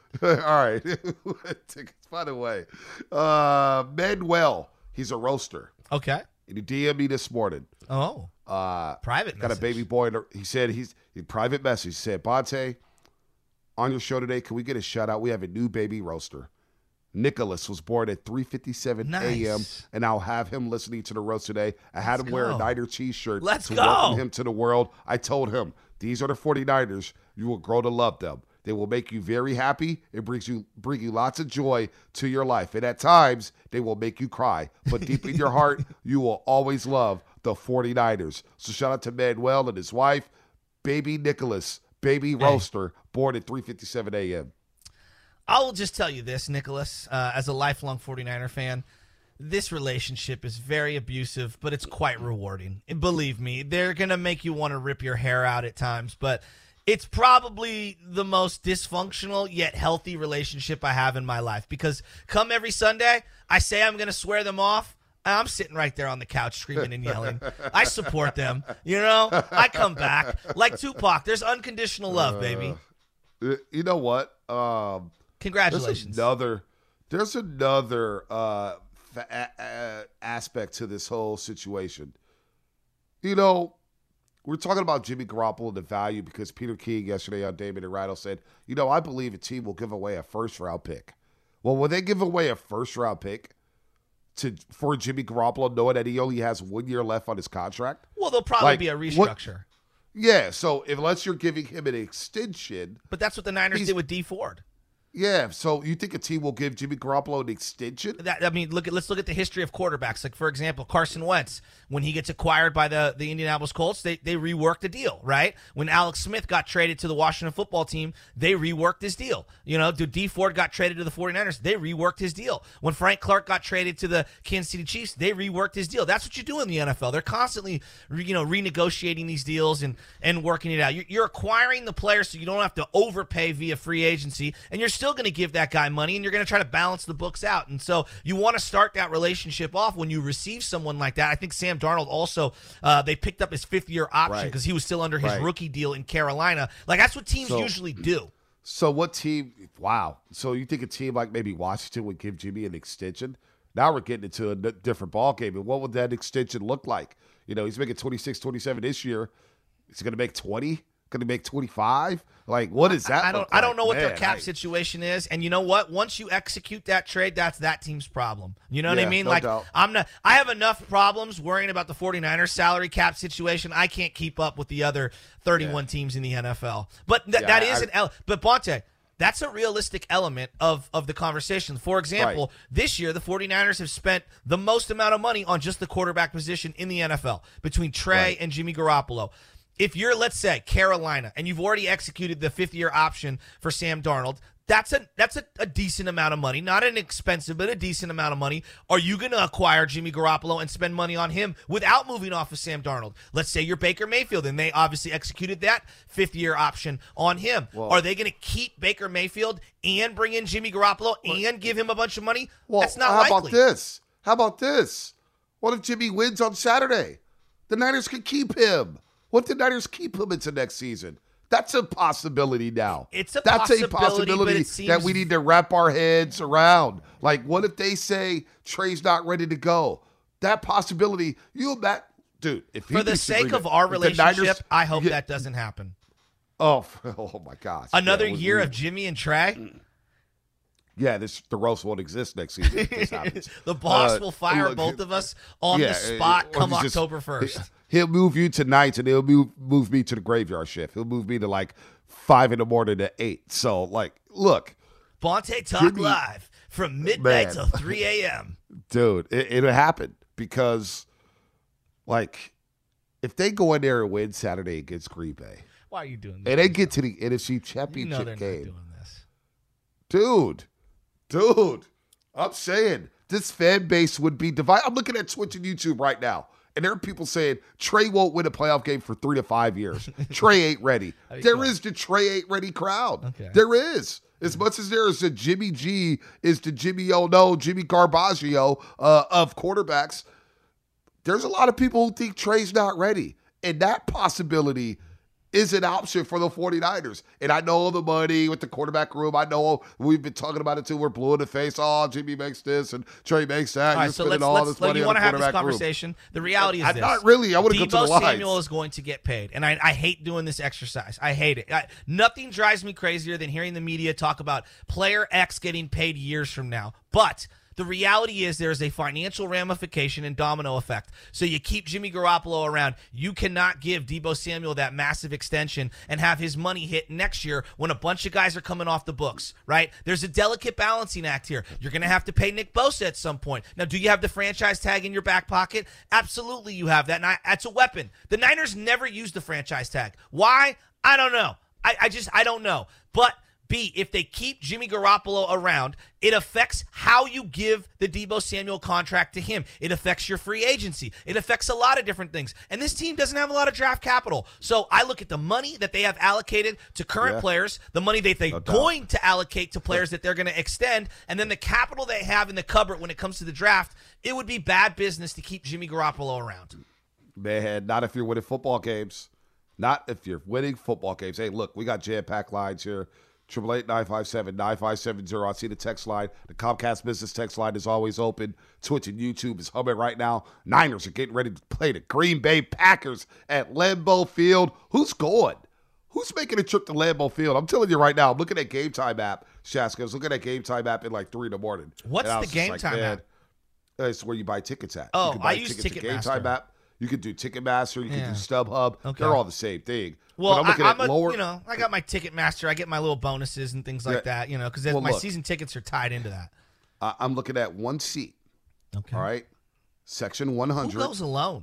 All right. Tickets, by the way. Uh, Manuel, he's a roaster. Okay. And he D M'd me this morning. Oh. Uh, private got message. a baby boy. He said he's he private message. He said, Bonte, on your show today, can we get a shout out? We have a new baby roaster. Nicholas was born at three fifty-seven a.m. Nice. and I'll have him listening to the roast today. I had Let's him wear go. a Niner t-shirt Let's to go. welcome him to the world. I told him, these are the forty-niners. You will grow to love them. They will make you very happy. It brings you bring you lots of joy to your life. And at times, they will make you cry. But deep in your heart, you will always love the forty-niners. So shout out to Manuel and his wife, baby Nicholas, baby roaster, born at three fifty-seven a.m. I will just tell you this, Nicholas, uh, as a lifelong forty-niner fan, this relationship is very abusive, but it's quite rewarding. And believe me, they're going to make you want to rip your hair out at times, but it's probably the most dysfunctional yet healthy relationship I have in my life, because come every Sunday, I say I'm going to swear them off. I'm sitting right there on the couch screaming and yelling. I support them. You know, I come back. Like Tupac, there's unconditional love, baby. Uh, you know what? Um, Congratulations. There's another, there's another uh, fa- uh, aspect to this whole situation. You know, we're talking about Jimmy Garoppolo and the value because Peter King yesterday on Damon and Rattle said, you know, I believe a team will give away a first-round pick. Well, will they give away a first-round pick to for Jimmy Garoppolo knowing that he only has one year left on his contract? Well, there'll probably Like, be a what- restructure. Yeah, so unless you're giving him an extension. But that's what the Niners he's- did with D Ford. Yeah, so you think a team will give Jimmy Garoppolo an extension? That, I mean, look at let's look at the history of quarterbacks. Like, for example, Carson Wentz, when he gets acquired by the, the Indianapolis Colts, they, they reworked the deal, right? When Alex Smith got traded to the Washington football team, they reworked his deal. You know, D Ford got traded to the forty-niners, they reworked his deal. When Frank Clark got traded to the Kansas City Chiefs, they reworked his deal. That's what you do in the N F L. They're constantly, you know, renegotiating these deals and, and working it out. You're, you're acquiring the players so you don't have to overpay via free agency, and you're still going to give that guy money, and you're going to try to balance the books out. And so you want to start that relationship off when you receive someone like that. I think Sam Darnold also, uh, they picked up his fifth-year option because Right. he was still under his Right. rookie deal in Carolina. Like, that's what teams So- usually do. So what team, wow. So you think a team like maybe Washington would give Jimmy an extension? Now we're getting into a n- different ball game. And what would that extension look like? You know, he's making twenty-six, twenty-seven this year. Is he going to make twenty? Going to make twenty-five? Like, what is that I don't look I don't like? know what their Man, cap I- situation is. And you know what? Once you execute that trade, that's that team's problem. You know what I Yeah, mean? no like doubt. I'm not I have enough problems worrying about the forty-niners salary cap situation. I can't keep up with the other thirty-one teams in the N F L. But th- Yeah, that is I- an el- but Bonte, that's a realistic element of, of the conversation. For example, Right. this year, the forty-niners have spent the most amount of money on just the quarterback position in the N F L between Trey Right. and Jimmy Garoppolo. If you're, let's say, Carolina, and you've already executed the fifth-year option for Sam Darnold, that's a that's a, a decent amount of money. Not an expensive, but a decent amount of money. Are you going to acquire Jimmy Garoppolo and spend money on him without moving off of Sam Darnold? Let's say you're Baker Mayfield, and they obviously executed that fifth-year option on him. Well- Are they going to keep Baker Mayfield and bring in Jimmy Garoppolo and give him a bunch of money? Well, That's not how likely. about this? How about this? What if Jimmy wins on Saturday? The Niners can keep him. What if the Niners keep him into next season? That's a possibility now. It's a That's possibility, a possibility but it that seems- we need to wrap our heads around. Like, what if they say Trey's not ready to go? That possibility, you bet, dude. If he For the disagree sake with- of our if the relationship, Niners- I hope Yeah. that doesn't happen. Oh, oh my gosh! Another Yeah, we- year we- of Jimmy and Trey? Yeah, this the roast won't exist next season if this happens. The boss Uh, will fire look, both of us on yeah, the spot or come he's just- October first. He'll move you to nights, and he'll move move me to the graveyard shift. He'll move me to like five in the morning to eight. So, like, look, Bonte Talk Jimmy- Live from midnight Man. till three a.m. dude, it, it'll happen because, like, if they go in there and win Saturday against Green Bay, Why are you doing this? and they get to the N F C You Championship know they're not game, doing this. dude, dude, I'm saying this fan base would be divided. I'm looking at Twitch and YouTube right now, and there are people saying Trey won't win a playoff game for three to five years. Trey ain't ready. There is the Trey ain't ready crowd. Okay. There is. As much as there is the Jimmy G, is the Jimmy Oh No, Jimmy Garbaggio uh, of quarterbacks, there's a lot of people who think Trey's not ready. And that possibility is an option for the 49ers. And I know the money with the quarterback room. I know we've been talking about it too. We're blue in the face. Oh, Jimmy makes this and Trey makes that. All right, You're so spending let's, all let's, this let, money you on want the to have this quarterback room. conversation. The reality is I, this. Not really. I want to go to the Deebo lines. Samuel is going to get paid. And I, I hate doing this exercise. I hate it. I, nothing drives me crazier than hearing the media talk about player X getting paid years from now. But the reality is there is a financial ramification and domino effect. So you keep Jimmy Garoppolo around. You cannot give Deebo Samuel that massive extension and have his money hit next year when a bunch of guys are coming off the books, right? There's a delicate balancing act here. You're going to have to pay Nick Bosa at some point. Now, do you have the franchise tag in your back pocket? Absolutely you have that. And I, that's a weapon. The Niners never used the franchise tag. Why? I don't know. I, I just, I don't know. But B, if they keep Jimmy Garoppolo around, it affects how you give the Deebo Samuel contract to him. It affects your free agency. It affects a lot of different things. And this team doesn't have a lot of draft capital. So I look at the money that they have allocated to current yeah. players, the money that they're no going to allocate to players that they're going to extend, and then the capital they have in the cupboard when it comes to the draft. It would be bad business to keep Jimmy Garoppolo around. Man, not if you're winning football games. Not if you're winning football games. Hey, look, we got jam-packed lines here. Triple eight nine five seven nine five seven zero. I see the text line. The Comcast Business text line is always open. Twitch and YouTube is humming right now. Niners are getting ready to play the Green Bay Packers at Lambeau Field. Who's going? Who's making a trip to Lambeau Field? I'm telling you right now. I'm looking at Game Time app. Shaska, I was looking at Game Time app at like three in the morning. What's the Game like, Time app? It's where you buy tickets at. Oh, you can buy I use tickets Ticketmaster. Game Time app. You can do Ticketmaster. You yeah. can do StubHub. Okay. They're all the same thing. Well, but I'm looking I, at I'm a, lower. you know, I got my Ticketmaster. I get my little bonuses and things like Yeah. that. You know, because Well, my look. season tickets are tied into that. Uh, I'm looking at one seat. Okay. All right. Section one hundred. Who goes alone?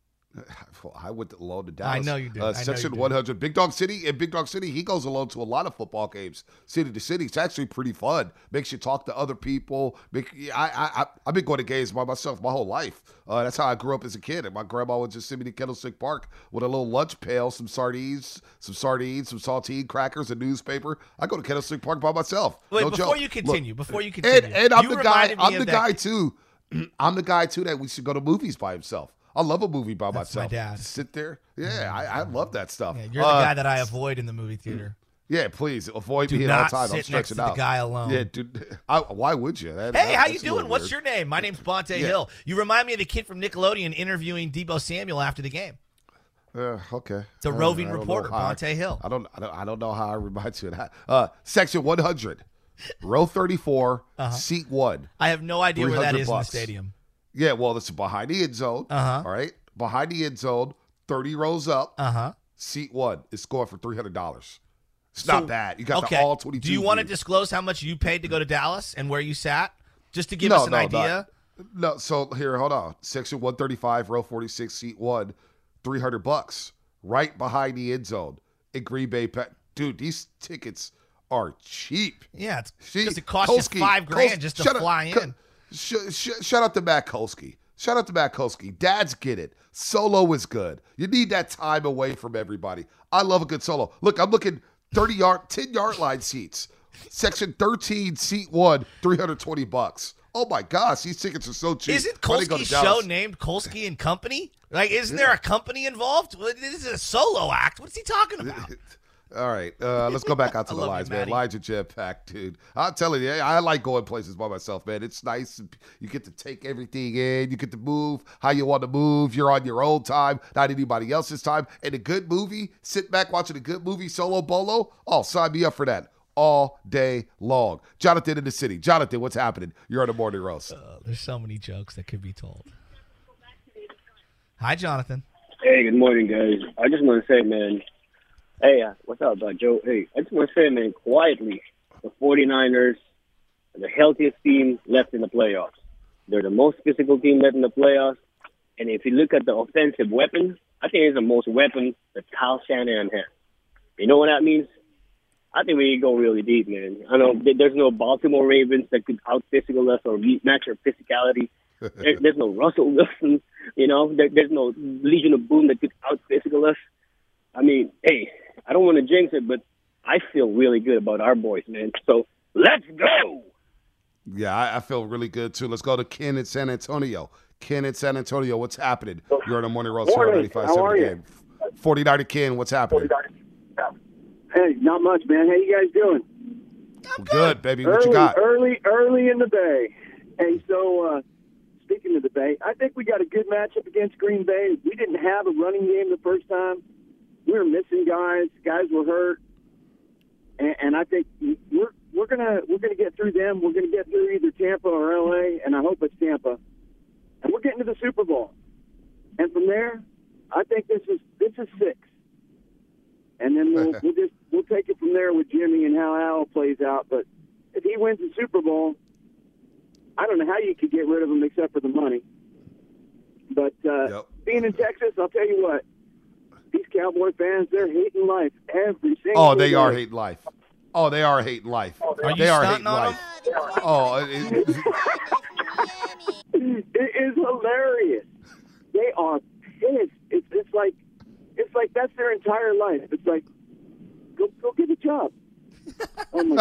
Well, I went alone to Dallas. I know you did. Uh, I know section you did. one hundred. Big Dog City. In Big Dog City, he goes alone to a lot of football games, city to city. It's actually pretty fun. Makes you talk to other people. Make, I, I, I, I've been going to games by myself my whole life. Uh, that's how I grew up as a kid. And my grandma would just send me to Kettlestick Park with a little lunch pail, some sardines, some sardines, some saltine crackers, a newspaper. I go to Kettlestick Park by myself. Wait, no before joke. you continue, Look, before you continue, and, and I'm you the guy. reminded me I'm of the that- guy too. I'm the guy too that we should go to movies by himself. I love a movie by That's myself. my dad. Sit there. Yeah, I, I love that stuff. Yeah, you're the Uh, guy that I avoid in the movie theater. Yeah, please avoid Do me at all not times. I'm sit next stretching to the out. guy alone. Yeah, dude. I, why would you? That, Hey, that- how you that's a little doing? What's weird. your name? My name's Bonte Yeah. Hill. You remind me of the kid from Nickelodeon interviewing Deebo Samuel after the game. Uh, okay. The Uh, roving I don't know reporter, how I- Bonte Hill. I don't, I don't. I don't know how I remind you of that. Uh, section one hundred, row thirty-four, Uh-huh. seat one. I have no idea where that 300 is bucks. in the stadium. Yeah, well, it's behind the end zone. Uh-huh. All right, behind the end zone, thirty rows up. Uh-huh. Seat one is going for three hundred dollars. It's So- not bad. You got okay. the all twenty-two. Do you want to view. disclose how much you paid to go to Dallas and where you sat? Just to give no, us an no, idea? No, no, so here, hold on. Section one thirty-five, row forty-six, seat one, three hundred bucks. Right behind the end zone in Green Bay. Pa- Dude, these tickets are cheap. Yeah, it's Cheap. because it costs you Kolsky, five grand Kos- just to shut up. fly Co- in. Sh- sh- shout out to Matt Kolsky. Shout out to Matt Kolsky. Dads get it. Solo is good. You need that time away from everybody. I love a good solo. Look, I'm looking thirty-yard, ten-yard line seats. Section thirteen, seat one, three hundred twenty bucks. Oh, my gosh. These tickets are so cheap. Isn't Why they go to Kolsky's show Dallas? named Kolsky and Company? Like, isn't Yeah. there a company involved? Well, This is a solo act. What's he talking about? All right, uh, let's go back out to I the love you, lines, man. Matty. Lines are jam-packed, dude. I'm telling you, I like going places by myself, man. It's nice. You get to take everything in. You get to move how you want to move. You're on your own time, not anybody else's time. And a good movie, sit back watching a good movie, solo bolo, oh, sign me up for that all day long. Jonathan in the city. Jonathan, what's happening? You're on the morning roast. Uh, there's so many jokes that could be told. Hi, Jonathan. Hey, good morning, guys. I just want to say, man, hey, uh, what's up, uh, Joe? Hey, I just want to say, man, quietly, the 49ers are the healthiest team left in the playoffs. They're the most physical team left in the playoffs. And if you look at the offensive weapon, I think it's the most weapon that Kyle Shanahan has. You know what that means? I think we need to go really deep, man. I know th- there's no Baltimore Ravens that could out-physical us or match our physicality. There, there's no Russell Wilson, you know. There, there's no Legion of Boom that could out-physical us. I mean, hey, I don't want to jinx it, but I feel really good about our boys, man. So let's go. Yeah, I, I feel really good, too. Let's go to Ken in San Antonio. Ken in San Antonio, what's happening? You're on the morning roast. Morning. ninety-five How are seven you? game. forty-niner Ken, what's happening? Hey, not much, man. How you guys doing? Good. good, baby. What early, you got? Early, early in the Bay. Hey, so uh, speaking of the Bay, I think we got a good matchup against Green Bay. We didn't have a running game the first time. We were missing guys. Guys were hurt, and, and I think we're we're gonna we're gonna get through them. We're gonna get through either Tampa or L A, and I hope it's Tampa. And we're getting to the Super Bowl. And from there, I think this is this is six. And then we'll we'll just we'll take it from there with Jimmy and how Al plays out. But if he wins the Super Bowl, I don't know how you could get rid of him except for the money. But uh, yep. being in Texas, I'll tell you what, these Cowboy fans, they're hating life every single Oh, they day. are hating life. Oh, they are hating life. Oh, Are you they are stunting hating on life. Oh, it, it, it is hilarious. They are pissed. It's it's like it's like that's their entire life. It's like go go get a job. Oh my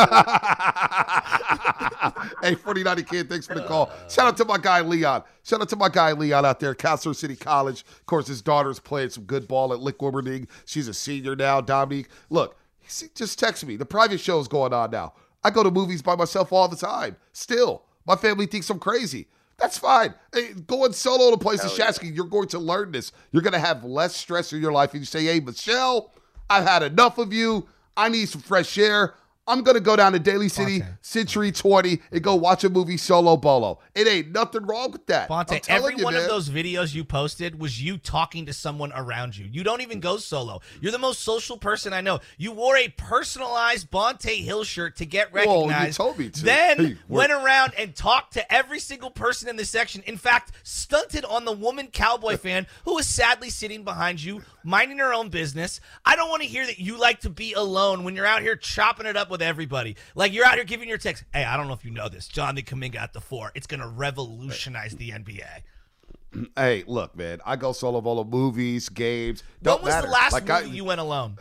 God. Hey, forty-ninety Kid, thanks for the call. Shout out to my guy Leon. Shout out to my guy Leon out there at Castro City College. Of course, his daughter's playing some good ball at Lick Wilmerding. She's a senior now, Dominique. Look, he just text me. The private show is going on now. I go to movies by myself all the time. Still, my family thinks I'm crazy. That's fine. Hey, going solo to places, yeah. Shasky, you're going to learn this. You're going to have less stress in your life. And you say, hey, Michelle, I've had enough of you. I need some fresh air. I'm going to go down to Daly City, okay. Century twenty, and go watch a movie solo bolo. It ain't nothing wrong with that. Bonte, every you, one man. of those videos you posted was you talking to someone around you. You don't even go solo. You're the most social person I know. You wore a personalized Bonte Hill shirt to get recognized. Whoa, you told me to. Then hey, went around and talked to every single person in the section. In fact, stunted on the woman Cowboy fan who was sadly sitting behind you, minding her own business. I don't want to hear that you like to be alone when you're out here chopping it up with everybody. Like, you're out here giving your text, hey, I don't know if you know this, John the Kaminga at the four. It's going to revolutionize the N B A. Hey, look, man, I go solo bolo movies, games. Don't When was matter. the last like movie I, you went alone?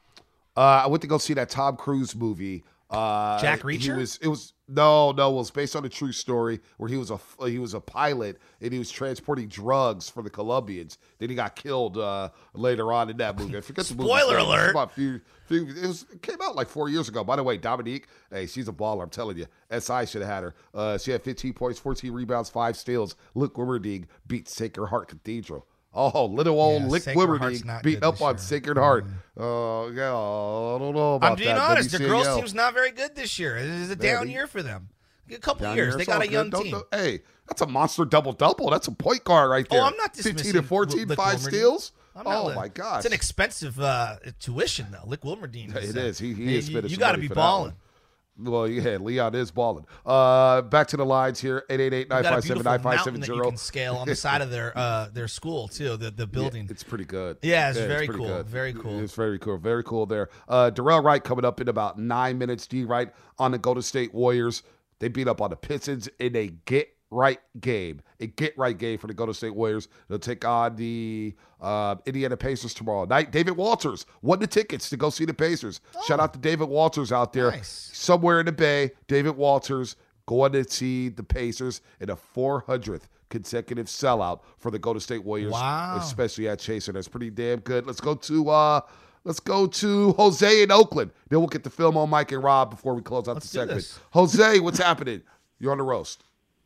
Uh, I went to go see that Tom Cruise movie. Uh, Jack Reacher? Reacher? He was, it was no, no. It was based on a true story where he was a he was a pilot and he was transporting drugs for the Colombians. Then he got killed uh, later on in that movie. I forget the movie. Spoiler alert! It, was about a few, few, it, was, it came out like four years ago. By the way, Dominique, hey, she's a baller. I'm telling you. S I should have had her. Uh, she had fifteen points, fourteen rebounds, five steals. Luke Wilmerding beat Sacred Heart Cathedral. Oh, little old Yeah, Lick Sacred Heart's Wilmerding not beating good up this on year. Sacred Heart. Oh, uh, yeah, I don't know about I'm being that. honest. The W C A L. girls' team's not very good this year. It is a Man, down they- year for them. A couple Down years. here, They it's got all a young good. Don't- team. don't- hey, that's a monster double-double. That's a point guard right there. Oh, I'm not dismissing fifteen and fourteen, Lick five Wilmerding. steals. I'm not Oh, li- my gosh. It's an expensive uh, tuition, though. Lick Wilmerding. It uh, is. He, he you- is spending You some got to money be for that balling. one. Well, yeah, Leon is balling. Uh, back to the lines here, eight eight eight, nine five seven, nine five seven that you zero. can scale on the side of their uh, their school, too, the, the building. Yeah, it's pretty good. Yeah, it's Yeah, very pretty cool. good. Very cool. It's very cool. Very cool there. Uh, Darrell Wright coming up in about nine minutes. D Wright on the Golden State Warriors. They beat up on the Pistons in a get-right game. A get-right game for the Golden State Warriors. They'll take on the uh, Indiana Pacers tomorrow night. David Walters won the tickets to go see the Pacers. Oh. Shout out to David Walters out there. Nice. Somewhere in the Bay, David Walters going to see the Pacers in a four hundredth consecutive sellout for the Golden State Warriors, Wow. especially at Chaser. That's pretty damn good. Let's go to uh, let's go to Jose in Oakland. Then we'll get the film on Mike and Rob before we close out Let's the do segment. this. Jose, what's happening? You're on the roast.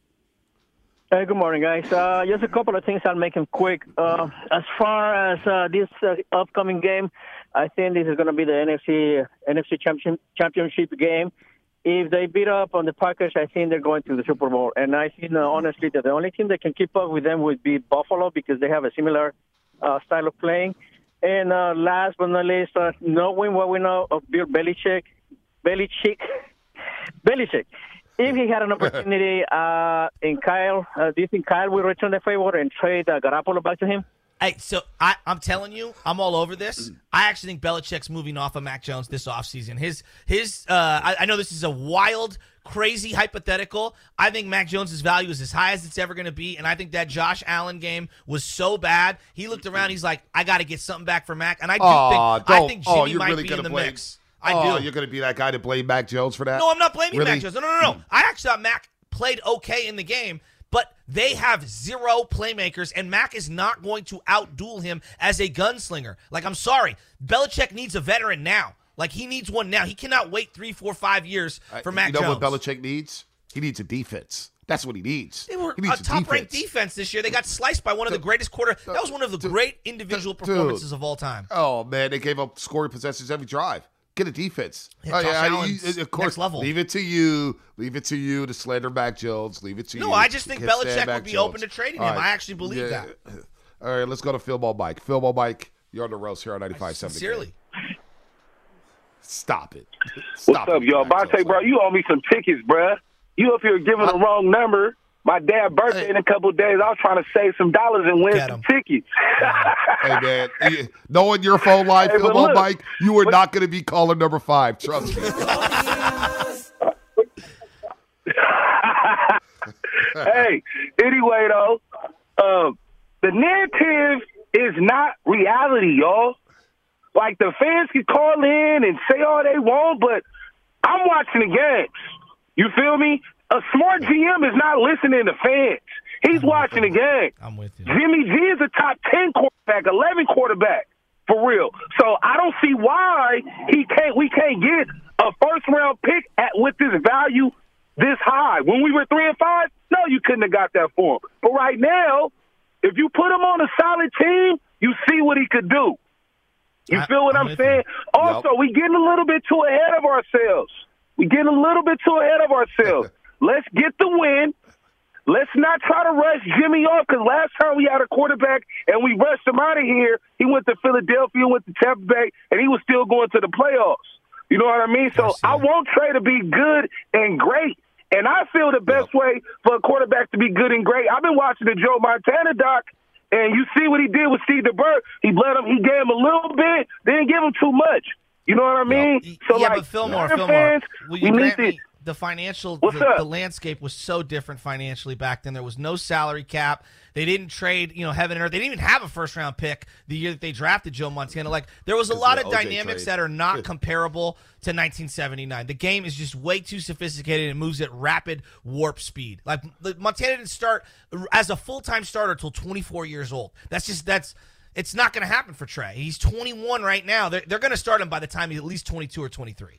Hey, good morning, guys. Uh, just a couple of things. I'll make them quick. Uh, as far as uh, this uh, upcoming game, I think this is going to be the N F C N F C champion, championship game. If they beat up on the Packers, I think they're going to the Super Bowl. And I think, uh, honestly, that the only team that can keep up with them would be Buffalo because they have a similar uh, style of playing. And uh, last but not least, uh, knowing what we know of Bill Belichick, Belichick, Belichick. If he had an opportunity uh, in Kyle, uh, do you think Kyle will return the favor and trade uh, Garoppolo back to him? Hey, so I, I'm telling you, I'm all over this. I actually think Belichick's moving off of Mac Jones this offseason. His, his, uh, I, I know this is a wild, crazy hypothetical. I think Mac Jones' value is as high as it's ever going to be, and I think that Josh Allen game was so bad. He looked around, he's like, I got to get something back for Mac, and I do Aw, think, I don't- think Jimmy oh, you're might really be gonna in the blame- mix. I oh, do. You're going to be that guy to blame Mac Jones for that? No, I'm not blaming Really? Mac Jones. No, no, no, no. I actually thought Mac played okay in the game, but they have zero playmakers, and Mac is not going to outduel him as a gunslinger. Like, I'm sorry. Belichick needs a veteran now. Like, he needs one now. He cannot wait three, four, five years for uh, Mac You know Jones. what Belichick needs? He needs a defense. That's what he needs. They were he needs a top-ranked defense. defense this year. They got sliced by one of the greatest quarter. That was one of the great individual performances Dude. of all time. Oh, man, they gave up scoring possessions every drive. Get a defense. Yeah, oh, Josh yeah, Allen's you, of course, next level. Leave it to you. Leave it to you to slander Mac Jones. Leave it to no, you. No, I just think Can't stand Belichick Mac would be Jones. open to trading All him. right. I actually believe Yeah. that. All right, let's go to Phil Ball Mike. Phil Ball Mike, you're on the roast here on ninety-five point seven. Sincerely. Stop it. Stop What's up, it, y'all? Mac Bonte, bro, you owe me some tickets, bruh. You up here giving the wrong number. My dad's birthday in a couple of days. I was trying to save some dollars and win some tickets. Hey, man, you- knowing your phone line, Hey, Phil but Ball look, Mike, you are not going to be caller number five. Trust me. Hey, anyway, though, um, the narrative is not reality, y'all. Like, the fans can call in and say all they want, but I'm watching the games. You feel me? A smart G M is not listening to fans. He's watching the game. I'm with you. Jimmy G is a top ten quarterback, eleven quarterback, for real. So I don't see why he can't. We can't get a first round pick at with this value this high. When we were three and five, no, you couldn't have got that for him. But right now, if you put him on a solid team, you see what he could do. You I, feel what I'm, I'm saying? You. Also, Yep. we getting a little bit too ahead of ourselves. We getting a little bit too ahead of ourselves. Let's get the win. Let's not try to rush Jimmy off, because last time we had a quarterback and we rushed him out of here, he went to Philadelphia, went to Tampa Bay, and he was still going to the playoffs. You know what I mean? So I, I want Trey to be good and great. And I feel the best yep. way for a quarterback to be good and great. I've been watching the Joe Montana doc, and you see what he did with Steve DeBerg. He bled him. He gave him a little bit, didn't give him too much. You know what I mean? Yep. So yeah, like, but Fillmore, fans, Fillmore, will you we grant need me the financial, What's the, up? the landscape was so different financially back then. There was no salary cap. They didn't trade, you know, heaven and earth. They didn't even have a first round pick the year that they drafted Joe Montana. Like, there was a lot of O J dynamics trade. that are not comparable to nineteen seventy-nine. The game is just way too sophisticated and moves at rapid warp speed. Like, the, Montana didn't start as a full time starter until twenty-four years old. That's just that's. It's not going to happen for Trey. He's twenty-one right now. They're, they're going to start him by the time he's at least twenty-two or twenty-three.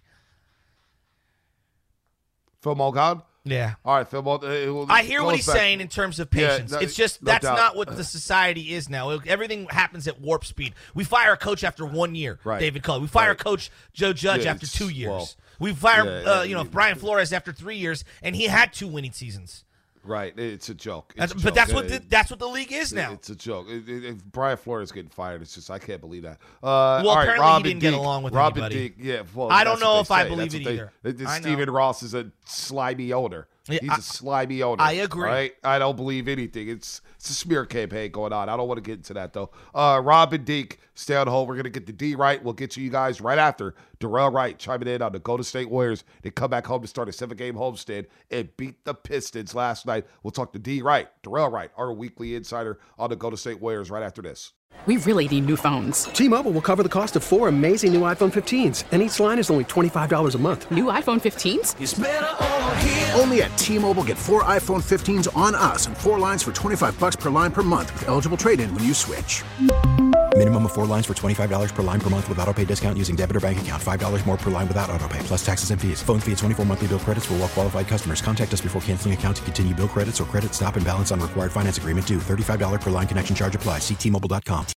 Phil Mulgod? Yeah. All right, Phil Mulgod. I hear what he's back. saying in terms of patience. Yeah, no, it's just no that's doubt. not what the society is now. Everything happens at warp speed. We fire a coach after one year, Right. David Culley. We fire Right. a coach, Joe Judge, Yeah, after two years. well, we fire, yeah, uh, yeah, you know, yeah. Brian Flores after three years, and he had two winning seasons. Right, it's a joke. It's That's, a but joke. that's what It- the, that's what the league is now. It's a joke. It- it- if Brian Flores getting fired, it's just I can't believe that. Uh, Well, all right, apparently he Robin didn't get Deke, along with Robin anybody. Deke, yeah, well, I don't that's what know they if I say. believe That's it what either. They, they, I know. Stephen Ross is a slimy owner. Yeah, He's I- a slimy owner. I agree. Right? I don't believe anything. It's it's a smear campaign going on. I don't want to get into that though. Uh, Robin Deke, stay on hold. We're gonna get the D right. We'll get to you guys right after Darrell Wright chiming in on the Golden State Warriors. They come back home to start a seven-game homestand and beat the Pistons last night. We'll talk to D Wright, Darrell Wright, our weekly insider on the Golden State Warriors right after this. We really need new phones. T-Mobile will cover the cost of four amazing new iPhone fifteens, and each line is only twenty-five dollars a month. New iPhone fifteens? It's better over here. Only at T-Mobile, get four iPhone fifteens on us and four lines for twenty-five bucks per line per month with eligible trade-in when you switch. Minimum of four lines for twenty-five dollars per line per month with autopay discount using debit or bank account. five dollars more per line without autopay, plus taxes and fees. Phone fee at twenty-four monthly bill credits for well-qualified customers. Contact us before canceling account to continue bill credits or credit stop and balance on required finance agreement due. thirty-five dollars per line connection charge applies. See T Mobile dot com.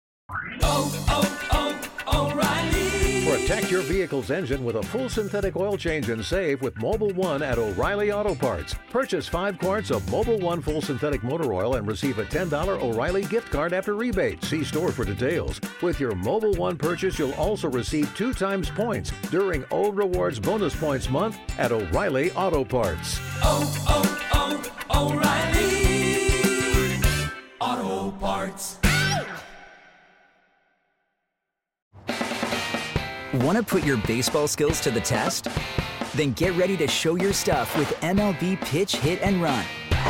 Protect your vehicle's engine with a full synthetic oil change and save with Mobile One at O'Reilly Auto Parts. Purchase five quarts of Mobile One full synthetic motor oil and receive a ten dollars O'Reilly gift card after rebate. See store for details. With your Mobile One purchase, you'll also receive two times points during O Rewards Bonus Points Month at O'Reilly Auto Parts. Oh, oh, oh, O'Reilly Auto Parts. Want to put your baseball skills to the test? Then get ready to show your stuff with M L B Pitch Hit and Run,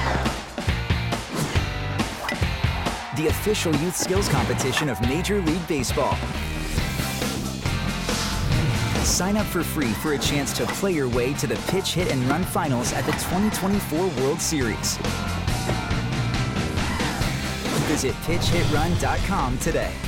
the official youth skills competition of Major League Baseball. Sign up for free for a chance to play your way to the Pitch Hit and Run finals at the twenty twenty-four World Series. Visit pitch hit run dot com today.